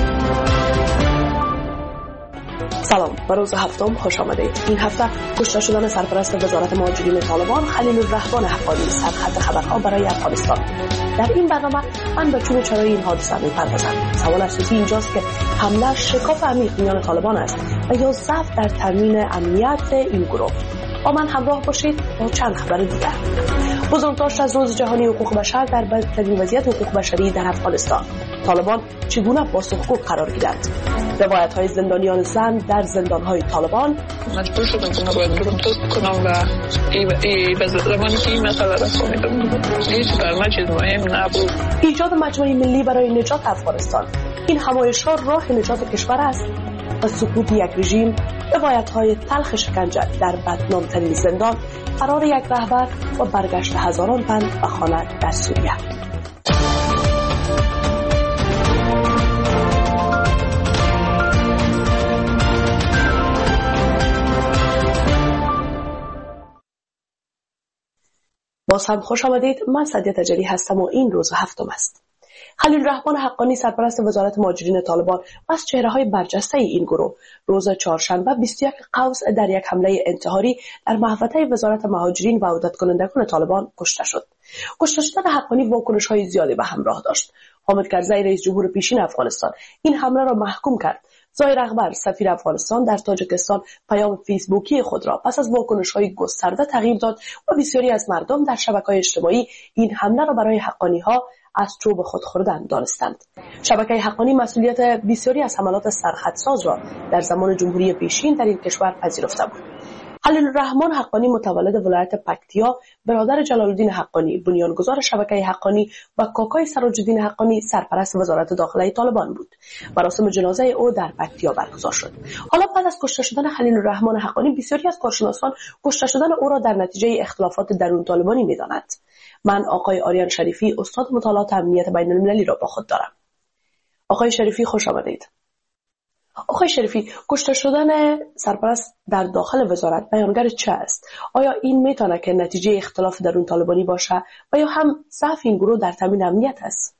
سلام، به روز هفتم خوش آمدید. این هفته کشته شدن سرپرست وزارت مهاجرین طالبان خلیل الرحمن حقانی سرخط خبرها برای افغانستان. در این برنامه من به چون چرای این حادثه می‌پردازم. سوال اساسی اینجاست که حمله شکاف عمیق میان طالبان است و یا ضعف در تامین امنیت این گروه. با من همراه باشید با چند خبر دیگر. بزرگداشت از روز جهانی حقوق بشر در بدترین وضعیت حقوق بشری در افغانستان. طالبان چگونه پاسخگو قرار گیرند؟ روایت‌های زندانیان زن در زندان‌های طالبان. مجبور شدم که نباید برم تو کنم و به زمانی که این مسئله را فهمیدم هیچ برنامه چیز مهم نبود. ایجاد مجمع ملی برای نجات افغانستان. این همایش‌ها راه نجات کشور است. و سقوط یک رژیم، روایت‌های تلخ شکنجه در بدنام‌ترین زندان، فرار یک رهبر و برگشت هزاران تن به خانه در سوریه. باز هم خوش آمدید. من سعدیه تجلی هستم و این روز هفتم است. خلیل رحمان حقانی سرپرست وزارت مهاجرین طالبان و از چهره‌های برجسته این گروه روز چهارشنبه 21 قوس در یک حمله انتحاری در محوطه وزارت مهاجرین و عودت کنندگان طالبان کشته شد. کشته شدن حقانی واکنش‌های زیادی به همراه داشت. حامد کرزی رئیس جمهور پیشین افغانستان این حمله را محکوم کرد. ظاهر اکبر سفیر افغانستان در تاجیکستان پیام فیسبوکی خود را پس از واکنش‌های گسترده تغییر داد و بسیاری از مردم در شبکه‌های اجتماعی این حمله را برای حقانی‌ها از چوب خود خوردن دانستند. شبکه حقانی مسئولیت بسیاری از حملات سرخطساز را در زمان جمهوری پیشین در این کشور پذیرفته بود. خلیل الرحمن حقانی متولد ولایت پکتیا، برادر جلال الدین حقانی بنیانگذار شبکه حقانی و کاکای سراج الدین حقانی سرپرست وزارت داخله طالبان بود. مراسم جنازه او در پکتیا برگزار شد. حالا بعد از کشته شدن خلیل الرحمن حقانی بسیاری از کارشناسان کشته شدن او را در نتیجه اختلافات درون طالبانی می‌دانند. من آقای آریان شریفی استاد مطالعات امنیت بین‌المللی را با خود دارم. آقای شریفی خوش آمدید. آقای شریفی، کشته شدن سرپرست در داخل وزارت بیانگر چه است؟ آیا این میتونه که نتیجه اختلاف درون طالبانی باشه و یا هم ضعف این گروه در تامین امنیت است؟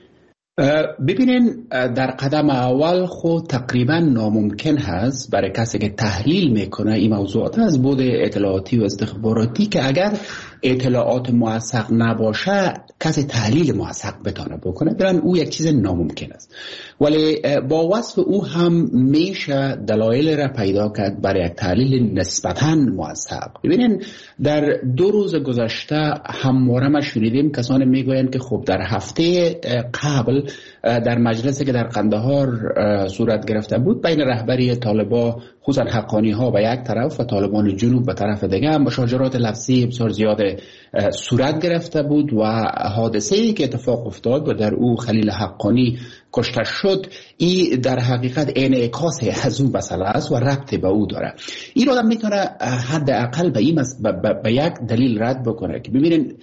ببینین، در قدم اول خود تقریبا ناممکن هست برای کسی که تحلیل میکنه این موضوعات از بود اطلاعاتی و استخباراتی که اگر اطلاعات موثق نباشه کسی تحلیل موثق بتونه بکنه، برن او یک چیز ناممکن است. ولی با وصف او هم میشه دلایل را پیدا کرد برای یک تحلیل نسبتاً موثق. ببینین، در 2 روز گذشته همواره ما شنیدیم کسانی میگویند که خب در هفته قبل در مجلسی که در قندهار صورت گرفته بود بین رهبری طالبان خصوصا حقانی ها به یک طرف و طالبان جنوب به طرف دیگه هم مشاجرات لفظی بسیار زیاد صورت گرفته بود و حادثه‌ای که اتفاق افتاد و در او خلیل حقانی کشته شد، این در حقیقت انعکاس از اون مسئله است و ربط به او داره. این آدم میتونه حداقل به یک دلیل رد بکنه که ببینید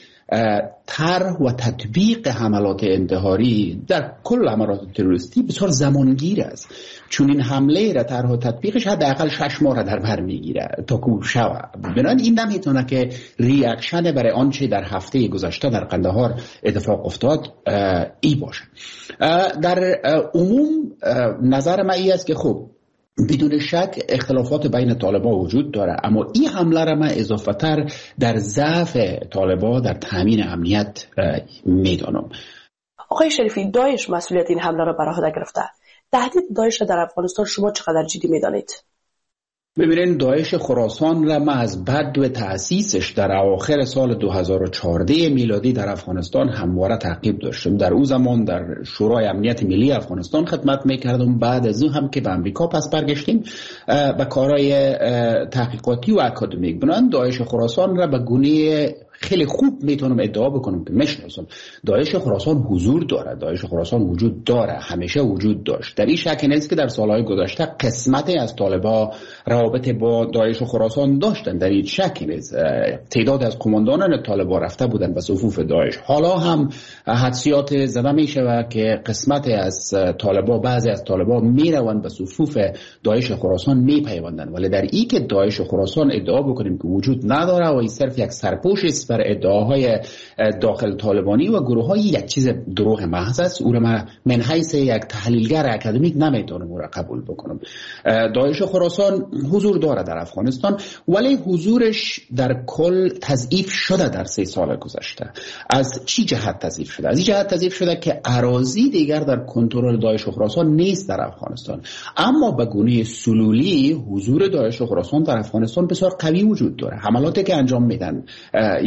طرح و تطبیق حملات انتحاری در کل حملات تروریستی بسیار زمانگیر است، چون این حمله را طرح و تطبیقش حداقل 6 ماه را در بر میگیره تا که شوه. بنابراین این نمیتونه که ریاکشن برای آنچه در هفته گذشته در قندهار اتفاق افتاد ای باشه. در عموم نظر من این است که خب بدون شک اختلافات بین طالبان وجود داره، اما این حمله را من اضافه تر در ضعف طالبان در تامین امنیت میدانم. آقای شریفی، داعش مسئولیت این حمله را بر عهده گرفته. تهدید داعش در افغانستان شما چقدر جدی میدانید؟ ببینید، داعش خراسان را ما از بدو تأسیسش در اواخر سال 2014 میلادی در افغانستان همواره تعقیب داشتم. در اون زمان در شورای امنیت ملی افغانستان خدمت میکردم. بعد از اون هم که به امریکا پس برگشتیم به کارهای تحقیقاتی و اکادمیک. بنابراین داعش خراسان را به گونه خیلی خوب میتونم ادعا بکنم که میشناسم. داعش خراسان حضور داره، داعش خراسان وجود داره، همیشه وجود داشت. در این شک نیست که در سالهای گذشته قسمتی از طالبان روابط با داعش خراسان داشتن، در این شک نیست. تعداد از قماندانان طالبان رفته بودن به صفوف داعش. حالا هم حدسیات زده میشه که قسمتی از طالبان، بعضی از طالبان میروند به صفوف داعش خراسان میپیوندن. ولی در این که داعش خراسان ادعا بکنیم که وجود نداره و این صرف یک سرپوش است بر ادعاهای داخل طالبانی و گروه‌های، یک چیز دروغ محض است. او را من حیث یک تحلیلگر اکادمیک نمیتونم او را قبول بکنم. داعش خراسان حضور داره در افغانستان، ولی حضورش در کل تضعیف شده در 3 سال گذشته. از چی جهت تضعیف شده؟ از این جهت تضعیف شده که اراضی دیگر در کنترل داعش خراسان نیست در افغانستان، اما به گونه سلولی حضور داعش خراسان در افغانستان بسیار قوی وجود داره. حملاتی که انجام میدن این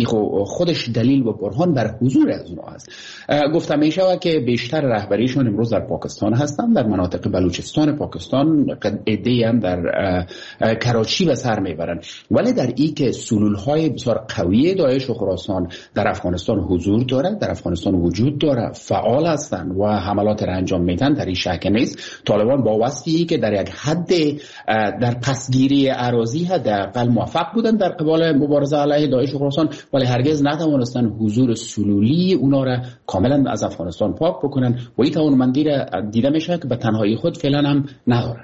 خودش دلیل و برهان بر حضور از اونها است. گفتم می شود که بیشتر رهبریشون امروز در پاکستان هستند، در مناطق بلوچستان پاکستان، عده‌ای هم در کراچی به سر میبرند، ولی در این که سلولهای بسیار قوی داعش و خراسان در افغانستان حضور دارد، در افغانستان وجود دارد، فعال هستند و حملات را انجام میدن، در این شک نیست. طالبان با واسطه که در یک حد در پسگیری اراضی حداقل موفق بودند در قبال مبارزه علیه داعش و خراسان، ولی هرگز نتوانستند حضور سلولی اونا را کاملا از افغانستان پاک بکنن و این توانمندی را دیده میشه که به تنهایی خود فعلا هم ندارن.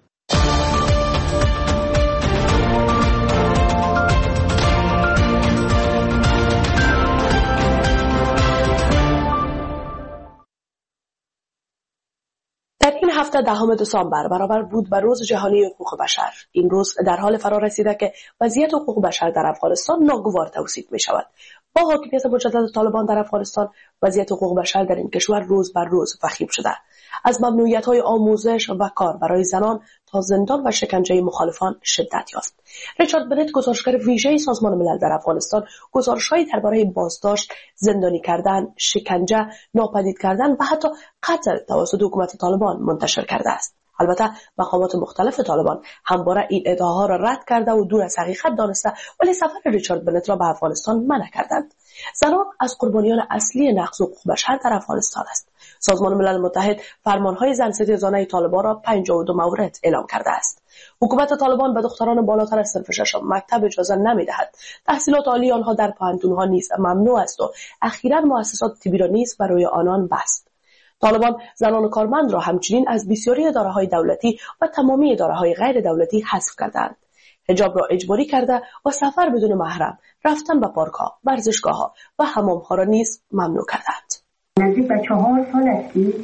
در این هفته 10 دسامبر برابر بود به روز جهانی حقوق بشر. این روز در حال فرا رسیده که وضعیت حقوق بشر در افغانستان ناگوار توصیف می شود. با حاکمیت مجدد طالبان در افغانستان، وضعیت حقوق بشر در این کشور روز بر روز وخیم شده. از ممنوعیت‌های آموزش و کار برای زنان تا زندان و شکنجه مخالفان شدت یافت. ریچارد بنت، گزارشگر ویژه سازمان ملل در افغانستان، گزارش‌هایی درباره بازداشت، زندانی کردن، شکنجه، ناپدید کردن و حتی قتل توسط حکومت طالبان منتشر کرده است. البته مقامات مختلف طالبان همواره این ادعاها را رد کرده و دور از حقیقت دانسته، ولی سفر ریچارد بنت را به افغانستان منع کردند. زنان از قربانیان اصلی نقض حقوق بشر در افغانستان است. سازمان ملل متحد فرمانهای زن‌ستیزانه طالبان را 52 مورد اعلام کرده است. حکومت طالبان به دختران بالاتر از صنف ششم مکتب اجازه نمی‌دهد. تحصیلات عالی آنها در پوهنتون‌ها نیز ممنوع است و اخیراً مؤسسات طبی را نیز برای آنان بست. طالبان زنان کارمند را همچنین از بسیاری اداره‌های دولتی و تمامی اداره‌های غیر دولتی حذف کردند. حجاب را اجباری کرده و سفر بدون محرم، رفتن به پارک‌ها، ورزشگاه‌ها و حمام‌ها را نیز ممنوع کردند. نزدیک به 4 سال است که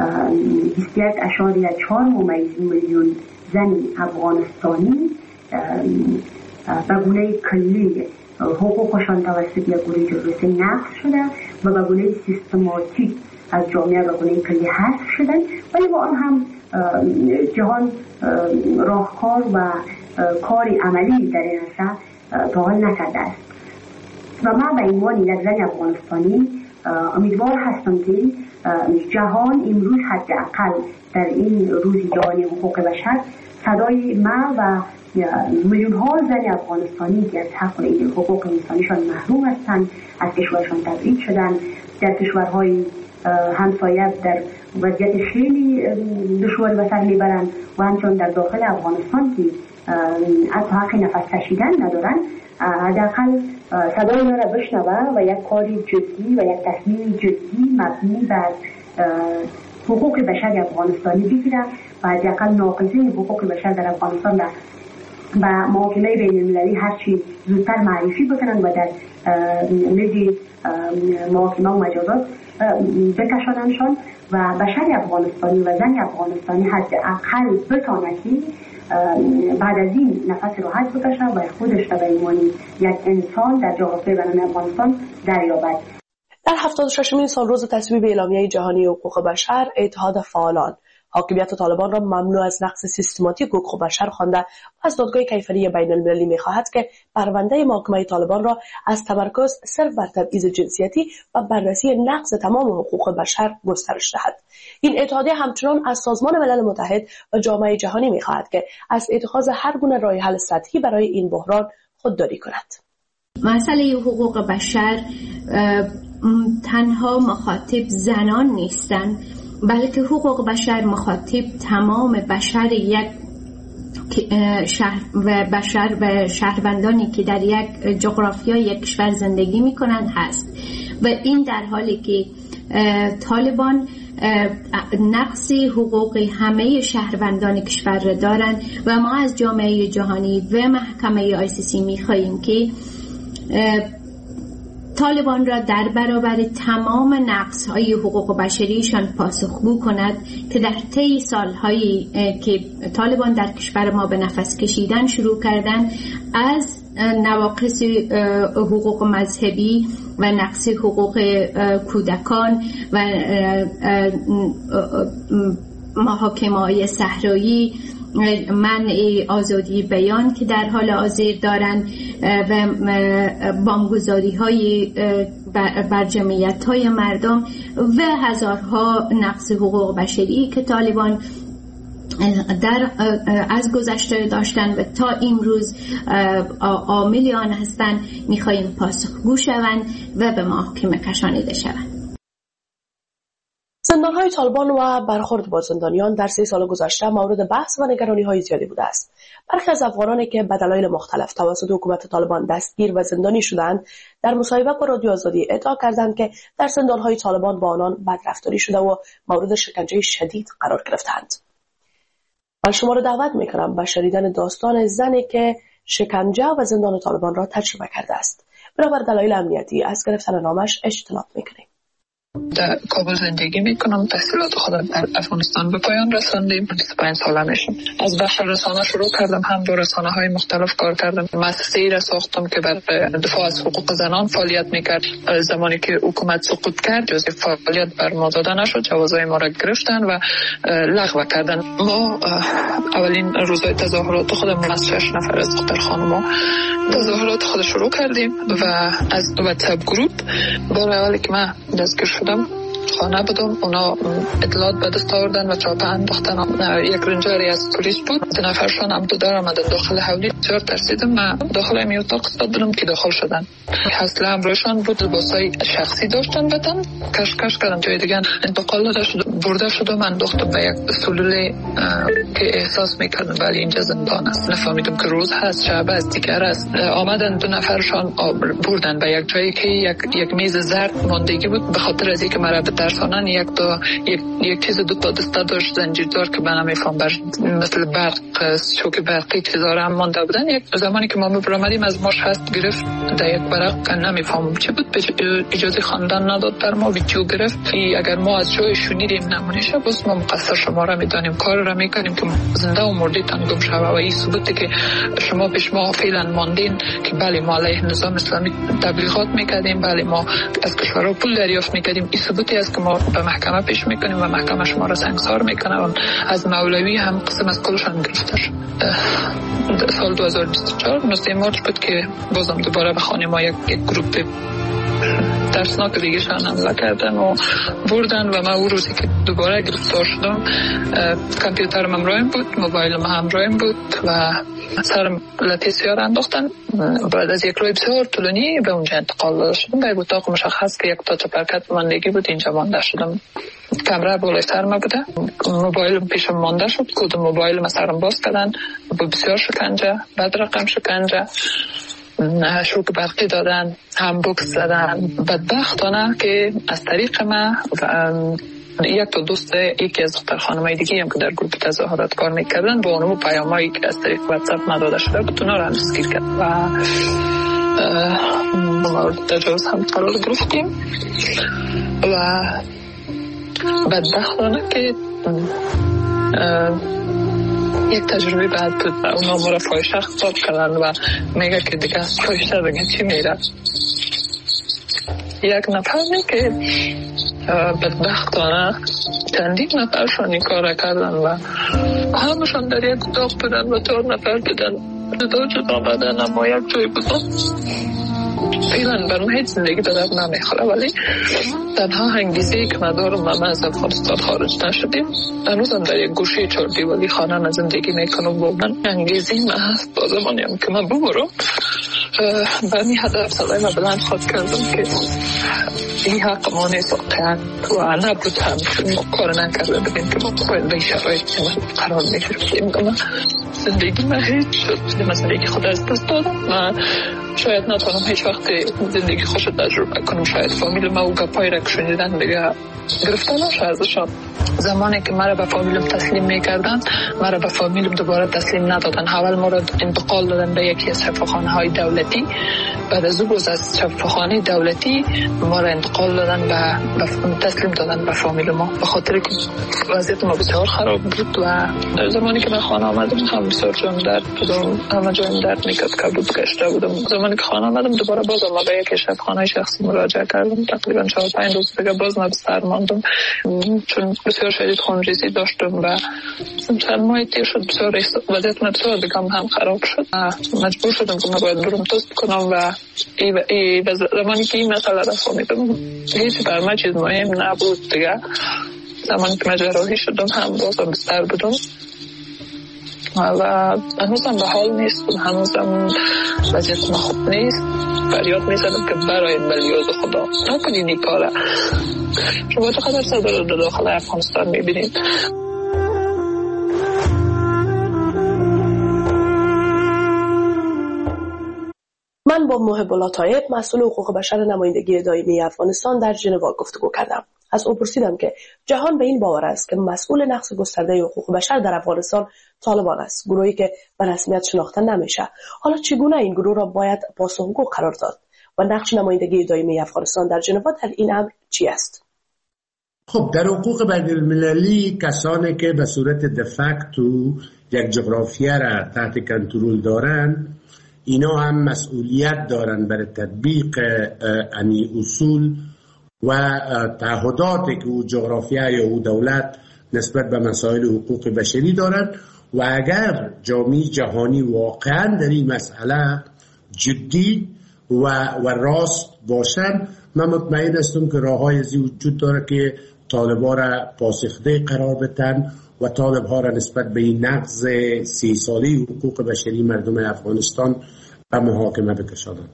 21.4 میلیون زن افغانستانی به گونه کلی حقوقشان توسط یک گروه تروریستی نقض شده و به گونه سیستماتیک از جامعه به گونه کلی حذف شدن، ولی با آن هم جهان راهکار و کار عملی در این عرصه تا حال نکرده است. و من به عنوان یک زن افغانستانی امیدوار هستم که جهان امروز حداقل در این روز جهانی حقوق بشر صدای ما و میلیون ها زن افغانستانی که از حق و این حقوق انسانیشان محروم هستند، از کشورشان تبعید شدند، در کشورهای همسایه در وضعیت خیلی دشواری به سر میبرند و همچنین در داخل افغانستان که از حق نفس کشیدن ندارند، حداقل صدای اینا را بشنوه و یک کاری جدی و یک تصمیم جدی مبنی بر حقوق بشر افغانستانی بگیره و حداقل ناقضین حقوق بشر در افغانستان را به محاکمه بین المللی هرچی زودتر معرفی بکنن و در مورد محاکمه و مجازات بکشاننشان و بشر افغانستانی و زن افغانستانی حداقل بتانه که بعد از این نفس راحت بکشه و خودش را به عنوان یک انسان در جغرافیای بین افغانستان دریابد. در 76مین سالروز تصویب اعلامیه جهانی حقوق بشر، اتحاد فعالان حاکمیت طالبان را ممنوع از نقض سیستماتیک حقوق بشر خوانده و از دادگاه کیفری بین المللی می‌خواهد که پرونده محاکمه طالبان را از تمرکز صرف بر تبعیض جنسیتی و بررسی نقض تمام حقوق بشر گسترش دهد. این اتحادیه همچنان از سازمان ملل متحد و جامعه جهانی می‌خواهد که از اتخاذ هر گونه راه حل سطحی برای این بحران خودداری کند. مسئله حقوق بشر تنها مخاطب زنان نیستند، بلکه حقوق بشر مخاطب تمام بشر یک شهر و شهروندانی که در یک جغرافیای یک کشور زندگی میکنند هست و این در حالی که طالبان نقض حقوق همه شهروندان کشور را دارند و ما از جامعه جهانی و محکمه ICC میخواهیم که طالبان را در برابر تمام نقض‌های حقوق بشریشان پاسخگو کند که در طی سال‌هایی که طالبان در کشور ما به نفس کشیدن شروع کردند، از نواقص حقوق مذهبی و نقض حقوق کودکان و محاکمه‌های صحرایی منع آزادی بیان که در حال حاضر دارن و بمبگذاری های بر جمعیت های مردم و هزارها نقض حقوق بشری که طالبان از گذشته داشتن و تا امروز عامل آن هستند، میخواهیم پاسخگو شوند و به محاکمه کشانیده شوند. زندان‌های طالبان و برخورد با زندانیان در 3 سال گذشته مورد بحث و نگرانی‌های زیادی بوده است. برخی از افغانانی که به دلایل مختلف توسط حکومت طالبان دستگیر و زندانی شدند، در مصاحبه با رادیو آزادی ادعا کردند که در زندان‌های طالبان با آنان بدرفتاری شده و مورد شکنجه شدید قرار گرفتند. من شما را دعوت می‌کنم به شنیدن داستان زنی که شکنجه و زندان طالبان را تجربه کرده است. بنابر دلایل امنیتی از گرفتن نامش اجتناب می‌کنیم. در کابل زندگی میکنم. تحصیلات خودم در افغانستان به پایان رساندیم. 25 ساله میشم. از بخش رسانه شروع کردم، هم با رسانه های مختلف کار کردم. مؤسسه‌ای را ساختم که بر دفاع از حقوق زنان فعالیت میکرد. زمانی که حکومت سقوط کرد، جزء فعالیت بر ما داده نشد، جوازهای ما را گرفتن و لغو کردن. ما اولین روزهای تظاهرات خودمون از 6 نفر از دختر خانم‌ها تظاهرات خود شروع کردیم و از واتساپ گروپ برای اولی که من دستگیر شدم خانه بودم، اونا اطلاعات به دست آوردن و چاپه انداختن. یک رنجاری از پلیس بود، 2 نفرشون هم تو در آمدن داخل حولی. بسیار ترسیدم. من داخل امی اتاق استاد بودم که داخل شدن. حسله همراهشان بود، لباسای شخصی داشتن، بدن کش کردن جای دیگه انتقال داده شد، برده شد و من انداختم به یک سلوله که احساس میکردم ولی اینجا زندان است. نفهمیدم که روز هست، شب است، دیگر است. آمدن 2 نفرشان بردن به یک جایی که یک میز زرد ماندگی بود، به خاطر از اینکه مرا درسانن یک چیز 2 تا دسته داشت زنجیردار که من نمیفهم، مثل برق شوک برقی چیزا را هم مانده بودن. یک زمانی که ما برآمدیم از ماش هست گرفت در یک برق، نمیفهمم چی بود، اجازه خواندن نداد بر ما، ویدیو گرفت. اگر ما از جای شنیدیم نمونشه بس ما مقصر شما را میدانیم، کار را میکنیم که زنده و مرده تان گم شوه و این ثبوتی که شما پیش ما فعلا ماندین که بله ما علیه نظام اسلامی تبلیغات میکردیم، بله ما از کشورها پول دریافت میکردیم، این ثبوتی است که ما به محکمه پیش میکنیم و محکمه شما را سنگسار میکنه. و از مولوی هم قسم از کلشان گرفته شد. سال 2024 19 مارچ بود که بازم دوباره به خانه ما یک گروپ ترسناک دیگه شان حمله کردن و بردن و من اون روزی که دوباره گرفتار شدم کامپیوترم همراهم بود، موبایلم همراهم بود و سرم لاتیسیار انداختن. بعد از یک روز بسیار طولانی به اونجا انتقال داده شدم به اتاق مشخص که یک تا چپرکت ماندگی بود. اینجا مانده شدم. کمره بالای سرم بوده، موبایلم پیشم مانده شد، کد موبایلم سرم باز کردن، بسیار شکنجه، بعد رقم شکنجه، شوک برقی دادن، هم بوکس زدن. بدبختانه که از طریق من یک تا دوست یکی از دختر خانمای دیگه هم که در گروه تظاهرات کار میکردن با اونمو پیامایی که از طریق واتساپ مداده شده بود اونا رو هم دستگیر کرد و مورد تجاوز هم قرار گرفتیم. و بدبختانه که یک تجربه بعد بود و اونا ما را فاحشه خطاب کردن و میگه که دیگه فاحشه دیگه چی میره. یک نفری که بدبختانه چندین نفرشان این کار کردن و همشان در یک اتاق بودن و 4 نفر بودن، جدا بدن اما یک جای بودن. فعلا بر من هیچ زندگی به درد نمیخوره ولی تنها انگیزه‌ای که من دارم و من از افغانستان خارج نشدیم، هنوزم در یک گوشه 4 دیواری خانه من زندگی میکنم. با من انگیزه‌ای من هست با زمانیم که من ببرم به این هدف صدای من بلند خواهد کردم که این حق ما نیست واقعا و نبود هم ما کار نکرده بودیم که ما باید به این شرایط قرار میگرفتیم. زندگی من هیچ شد، من زندگی خود از دست دادم. من شاید نتونم هیچ وقت زندگی خوش تجربه کنم. شاید فامیل ما و گپایی را که شنیدن دیگه گرفته نشه ازشان. زمانی که مرا به فامیلم تسلیم میکردن مرا به فامیلم دوباره تسلیم ندادن. اول ما را انتقال دادن به یکی از شفاخانه های دولتی، بعد از او از شفاخانه دولتی ما را انتقال دادن به تسلیم دادن به فامیل ما به خاطر که وضعیت ما بسیار خراب بود. و زمانی که من خانه آمدم هم بسیار جایم درد بودم، همه جایم درد میکرد، کبود کشته بودم. زمانی که خانه آمدم دوباره باز ما به یک شفاخانه شخصی مراجعه کردم. تقریبا 4-5 روز دیگه باز من بستر ماندم چون بسیار شدید خونریزی داشتم و چند ماه تیر شد بسیار وضعیت من بسیار دیگه هم خراب شد. مجبور شدم که من باید برم تست کنم و زمانی که این مسئله را فهمیدم هیچ بر من چیز مهم نبود دیگه. زمانی که من جراحی شدم هم بازم بستر بودم و هنوزم به حال نیستم، هنوزم وضعیت من خوب نیست. فریاد میزنم که برای بلیاز خدا نکنین این کاره. شما چقدر صدر در داخل افغانستان میبینید. من با محب الله طایب مسئول حقوق بشر نمایندگی دائمی افغانستان در ژنو گفتگو کردم. از او پرسیدم که جهان به این باور است که مسئول نقض گسترده حقوق بشر در افغانستان طالبان است، گروهی که به رسمیت شناخته نمیشه. حالا چگونه این گروه را باید پاسخگو قرار داد و نقش نمایندگی دائمی افغانستان در ژنو در این امر چی است؟ خب در حقوق بین‌المللی کسانی که به صورت دفکتو یک جغرافیه را تحت کنترل دارن اینا هم مسئولیت دارن برای تطبیق امی اصول و تعهداتی که او جغرافیه یا او دولت نسبت به مسائل حقوق بشری دارن و اگر جامعه جهانی واقعا در این مسئله جدی و راست باشن، من مطمئن هستم که راه‌های ازی وجود داره که طالب‌ها را پاسخده قرار بدن و طالب‌ها را نسبت به این نقض 30 ساله حقوق بشری مردم افغانستان به محاکمه بکشانند.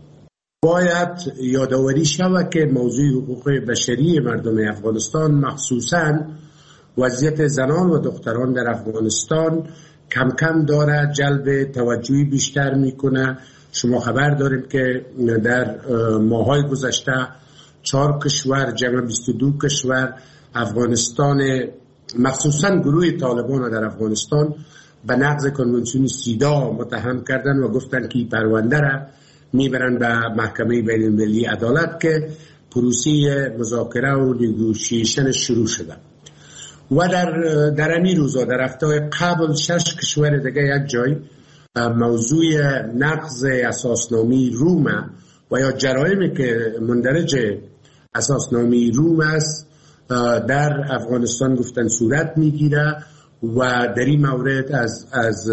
باید یادآوری شود که موضوع حقوق بشری مردم افغانستان مخصوصاً وضعیت زنان و دختران در افغانستان کم کم داره جلب توجهی بیشتر میکنه. شما خبر دارید که در ماهای گذشته 4 کشور جمع 22 کشور افغانستان مخصوصاً گروه طالبان در افغانستان به نقض کنوانسیون سیدا متهم کردن و گفتن که پرونده را میبرن به محکمه بین المللی عدالت که پروسه مذاکره و نیگوشیشن شروع شده. و در این روزا در هفته قبل 6 کشور دیگه یک جای موضوع نقض اساسنامه روم و یا جرایمی که مندرج اساسنامه روم است در افغانستان گفتن صورت میگیره و در این مورد از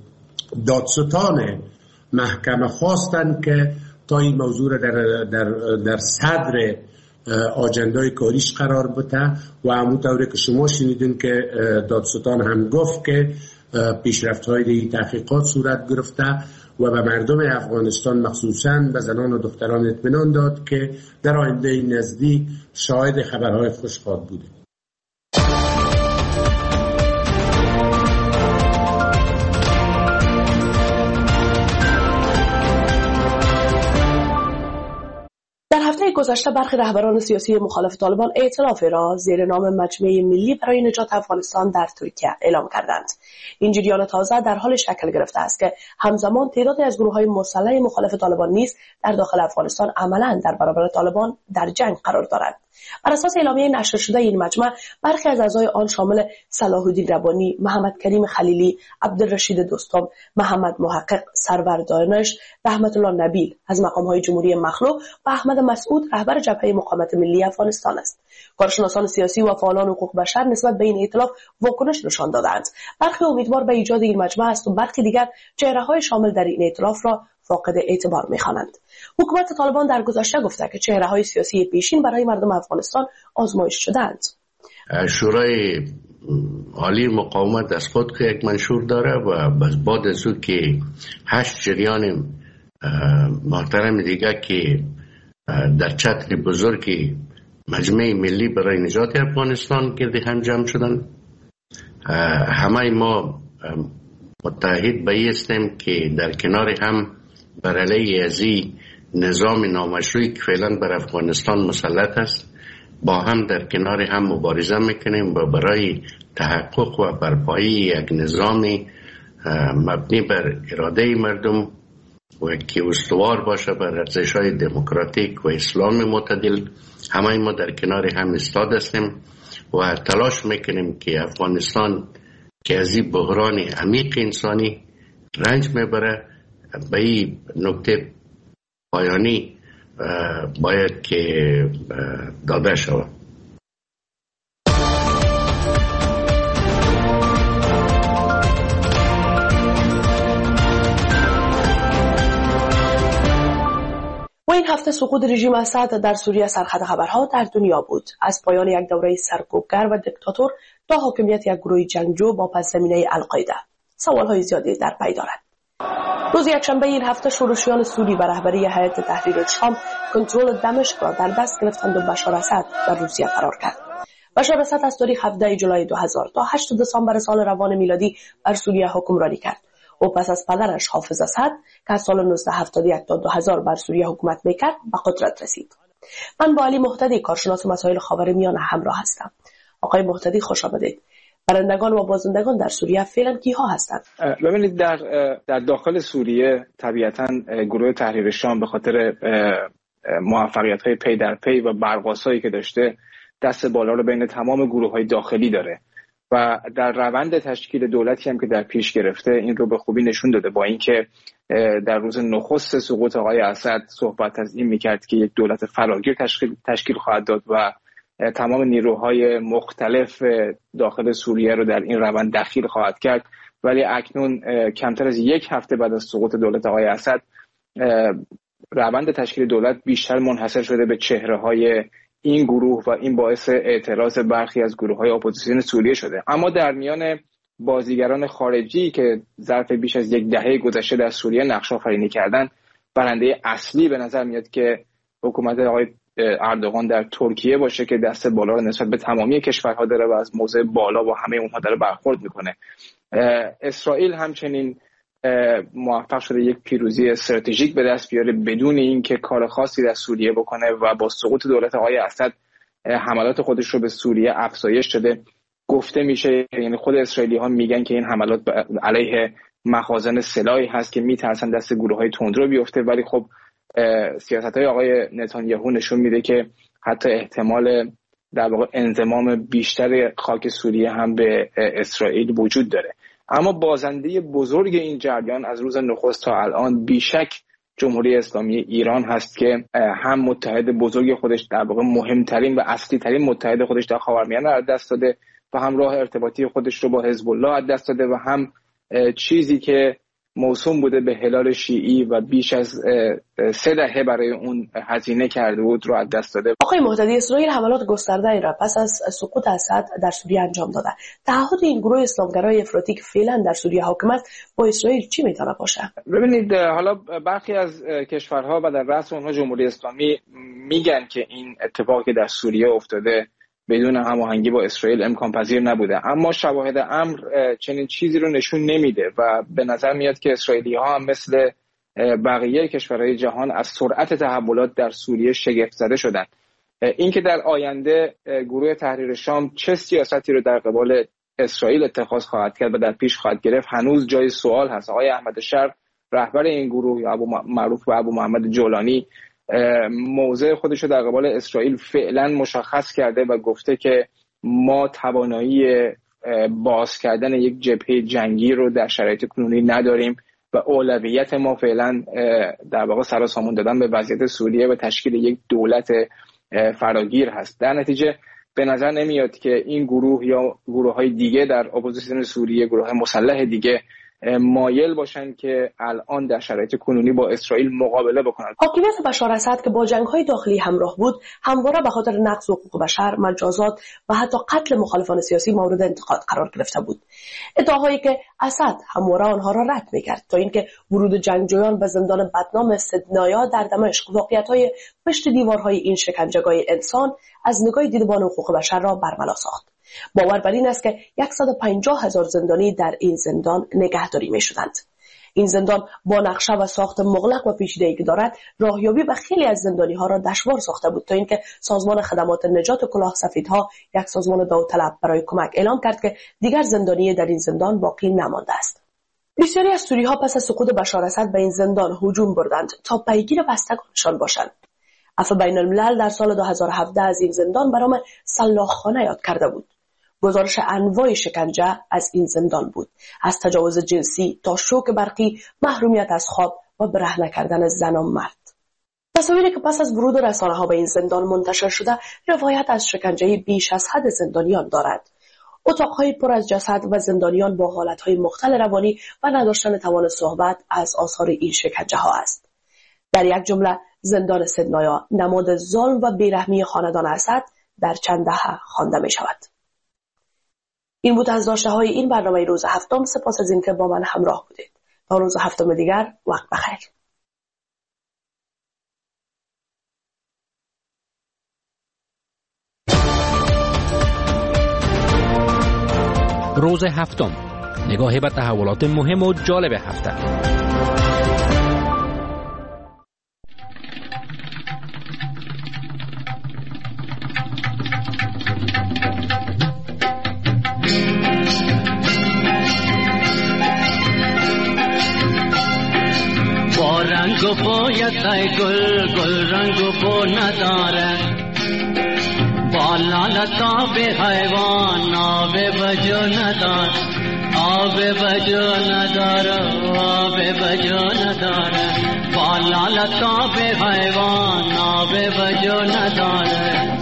دادستان محکمه خواستن که تا این موضوع را در صدر آجندای کاریش قرار بده و همونطوری که شما شنیدین که دادستان هم گفت که پیشرفت‌های تحقیقات صورت گرفته و به مردم افغانستان مخصوصاً به زنان و دختران اطمینان داد که در آینده نزدیک شاهد خبرهای خوش خواهد بوده. در هفته گذشته برخی رهبران سیاسی مخالف طالبان ائتلافی را زیر نام مجمع ملی برای نجات افغانستان در ترکیه اعلام کردند. این جریان تازه در حال شکل گرفته است که همزمان تعدادی از گروه‌های مسلح مخالف طالبان نیز در داخل افغانستان عملاً در برابر طالبان در جنگ قرار دارند. بر اساس اعلامیه نشر شده این مجمع برخی از اعضای آن شامل صلاح الدین ربانی، محمد کریم خلیلی، عبدالرشید دوستم، محمد محقق، سرور دانش، رحمت الله نبیل از مقام‌های جمهوری مخلوع و احمد مسعود رهبر جبهه مقاومت ملی افغانستان است. کارشناسان سیاسی و فعالان حقوق بشر نسبت به این ائتلاف واکنش نشان دادند. برخی امیدوار به ایجاد این مجمع است و برخی دیگر چهره‌های شامل در این ائتلاف را فاقد اعتبار می‌خوانند. حکومت طالبان در گذشته گفته که چهره‌های سیاسی پیشین برای مردم افغانستان آزمایش شدند. شورای عالی مقاومت از خود که یک منشور داره و بعد از او که 8 جریان محترم دیگه که در چتر بزرگی مجمع ملی برای نجات افغانستان گرد هم جمع شدن. همه ما متحد به این هستیم که در کنار هم بر علیه از نظام نامشروعی که فعلا بر افغانستان مسلط است با هم در کنار هم مبارزه میکنیم و برای تحقق و برپایی یک نظام مبنی بر اراده مردم و که استوار باشه بر ارزش‌های دموکراتیک و اسلام معتدل همه ما در کنار هم ایستاد هستیم و تلاش میکنیم که افغانستان که از این بحران عمیق انسانی رنج میبره به این نکته پایانی باید که داده شود. و این هفته سقوط رژیم اسد در سوریه سرخط خبرها در دنیا بود. از پایان یک دوره سرکوبگر و دیکتاتور تا حاکمیت یک گروه جنگجو با پس زمینه القاعده، سوالهای زیادی در پی دارد. روز یکشنبه این هفته شورشیان سوری به رهبری هیئت تحریر شام کنترل دمشق را در دست گرفتند و بشار اسد در روسیه فرار کرد. بشار اسد از تاریخ 17 جولای 2000 تا 8 دسامبر سال روان میلادی بر سوریه حکمرانی کرد. او پس از پدرش حافظ اسد که از سال 1971 تا 2000 بر سوریه حکومت میکرد به قدرت رسید. من با علی مهتدی کارشناس مسائل خاورمیانه همراه هستم. آقای مهتدی خوش آمدید. برندگان و بازندگان در سوریه فعلا کیها هستند؟ ببینید در داخل سوریه طبیعتاً گروه تحریر شام به خاطر موفقیت‌های پی در پی و برقاسایی که داشته دست بالا رو بین تمام گروه‌های داخلی داره و در روند تشکیل دولتی هم که در پیش گرفته این رو به خوبی نشون داده. با اینکه در روز نخست سقوط آقای اسد صحبت از این می‌کرد که یک دولت فراگیر تشکیل خواهد داد و تمام نیروهای مختلف داخل سوریه رو در این روند دخیل خواهد کرد، ولی اکنون کمتر از یک هفته بعد از سقوط دولت آقای اسد روند تشکیل دولت بیشتر منحصر شده به چهره‌های این گروه و این باعث اعتراض برخی از گروه‌های اپوزیسیون سوریه شده. اما در میان بازیگران خارجی که ظرف بیش از یک دهه گذشته در سوریه نقش آفرینی کردند، برنده اصلی به نظر میاد که حکومت آقای اردوغان در ترکیه باشه که دست بالا رو نسبت به تمامی کشورها داره و از موضع بالا با همه اونها داره برخورد میکنه. اسرائیل همچنین موفق شده یک پیروزی استراتژیک به دست بیاره بدون اینکه کار خاصی در سوریه بکنه و با سقوط دولت آقای اسد حملات خودش رو به سوریه افزایش داده. گفته میشه، یعنی خود اسرائیلی ها میگن که این حملات علیه مخازن سلاحی هست که میترسن دست گروه‌های تندرو بیفته، ولی خب سیاست‌های آقای نتانیاهو نشون میده که حتی احتمال در واقع انضمام بیشتر خاک سوریه هم به اسرائیل وجود داره. اما بازنده بزرگ این جریان از روز نخست تا الان بیشک جمهوری اسلامی ایران هست که هم متحد بزرگ خودش، در واقع مهمترین و اصلی ترین متحد خودش در خاورمیانه را از دست داده و هم راه ارتباطی خودش رو با حزب الله از دست داده و هم چیزی که موسوم بوده به هلال شیعی و بیش از 3 دهه برای اون هزینه کرده بود رو از دست داده. آقای مهتدی، اسرائیل حملات گسترده را پس از سقوط اسد در سوریه انجام داده. تعهد این گروه اسلامگرای افراطی که فعلا در سوریه حاکم است با اسرائیل چی میتونه باشه؟ ببینید، حالا برخی از کشورها و در رأس اونها جمهوری اسلامی میگن که این اتفاقی که در سوریه افتاده بدون هماهنگی با اسرائیل امکان پذیر نبوده، اما شواهد امر چنین چیزی رو نشون نمیده و به نظر میاد که اسرائیلی ها هم مثل بقیه کشورهای جهان از سرعت تحولات در سوریه شگفت زده شدن. اینکه در آینده گروه تحریر شام چه سیاستی رو در قبال اسرائیل اتخاذ خواهد کرد و در پیش خواهد گرفت هنوز جای سوال هست. آقای احمد شر، رهبر این گروه، یا معروف به ابو محمد جولانی، موضع خودش رو در قبال اسرائیل فعلا مشخص کرده و گفته که ما توانایی باز کردن یک جبهه جنگی رو در شرایط کنونی نداریم و اولویت ما فعلا در واقع سر و سامون دادن به وضعیت سوریه و تشکیل یک دولت فراگیر هست. در نتیجه به نظر نمیاد که این گروه یا گروه‌های دیگه در اپوزیسیون سوریه، گروه مسلح دیگه، مایل باشن که الان در شرایط کنونی با اسرائیل مقابله بکنند. حاکمیت بشار اسد که با جنگ‌های داخلی همراه بود، همواره به خاطر نقض حقوق بشر، مجازات و حتی قتل مخالفان سیاسی مورد انتقاد قرار گرفته بود. ادعاهایی که اسد همواره آنها را رد می‌کرد تا اینکه ورود جنگجویان به زندان بدنام سدنایا در دمشق واقعیت‌های پشت دیوارهای این شکنجهگاه انسان از نگاه دیدبان حقوق بشر را برملا ساخت. باور بر این است که 150,000 زندانی در این زندان نگهداری می شدند. این زندان با نقشه و ساخت مغلق و پیچیده‌ای که دارد، راهیابی به خیلی از زندانی ها را دشوار ساخته بود تا اینکه سازمان خدمات نجات کلاه سفیدها، یک سازمان داوطلب برای کمک، اعلام کرد که دیگر زندانی در این زندان باقی نمانده است. بسیاری از سوری‌ها پس از سقوط بشار اسد به این زندان هجوم بردند تا پیگیر بستگانشان باشند. عفو بین الملل در سال 2017 از این زندان به نام سلاخخانه یاد کرده بود. گزارش انواع شکنجه از این زندان بود، از تجاوز جنسی تا شوک برقی، محرومیت از خواب و برهنه کردن زن و مرد. تصاویری که پس از ورود رسانه‌ها به این زندان منتشر شده روایت از شکنجه بیش از حد زندانیان دارد. اتاق‌های پر از جسد و زندانیان با حالت‌های مختل روانی و نداشتن توان صحبت از آثار این شکنجه‌ها است. در یک جمله زندان سیدنایا نماد ظلم و بیرحمی خاندان اسد در چند دهه خوانده می‌شود. این بود از داشته‌های این برنامه روز هفتم. سپاس از اینکه با من همراه بودید. تا روز هفتم دیگر وقت بخیر. روز هفتم، نگاهی به تحولات مهم و جالب هفته. با رنگ و بوی گل گل رنگ و بو نداره، با لالتاب حیوان آب بجو ندار، آب بجو ندار، آب بجو ندار، با لالتاب حیوان آب بجو نداره.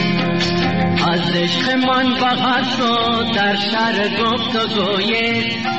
عشق من بهر شد در شهر گفت و گوید،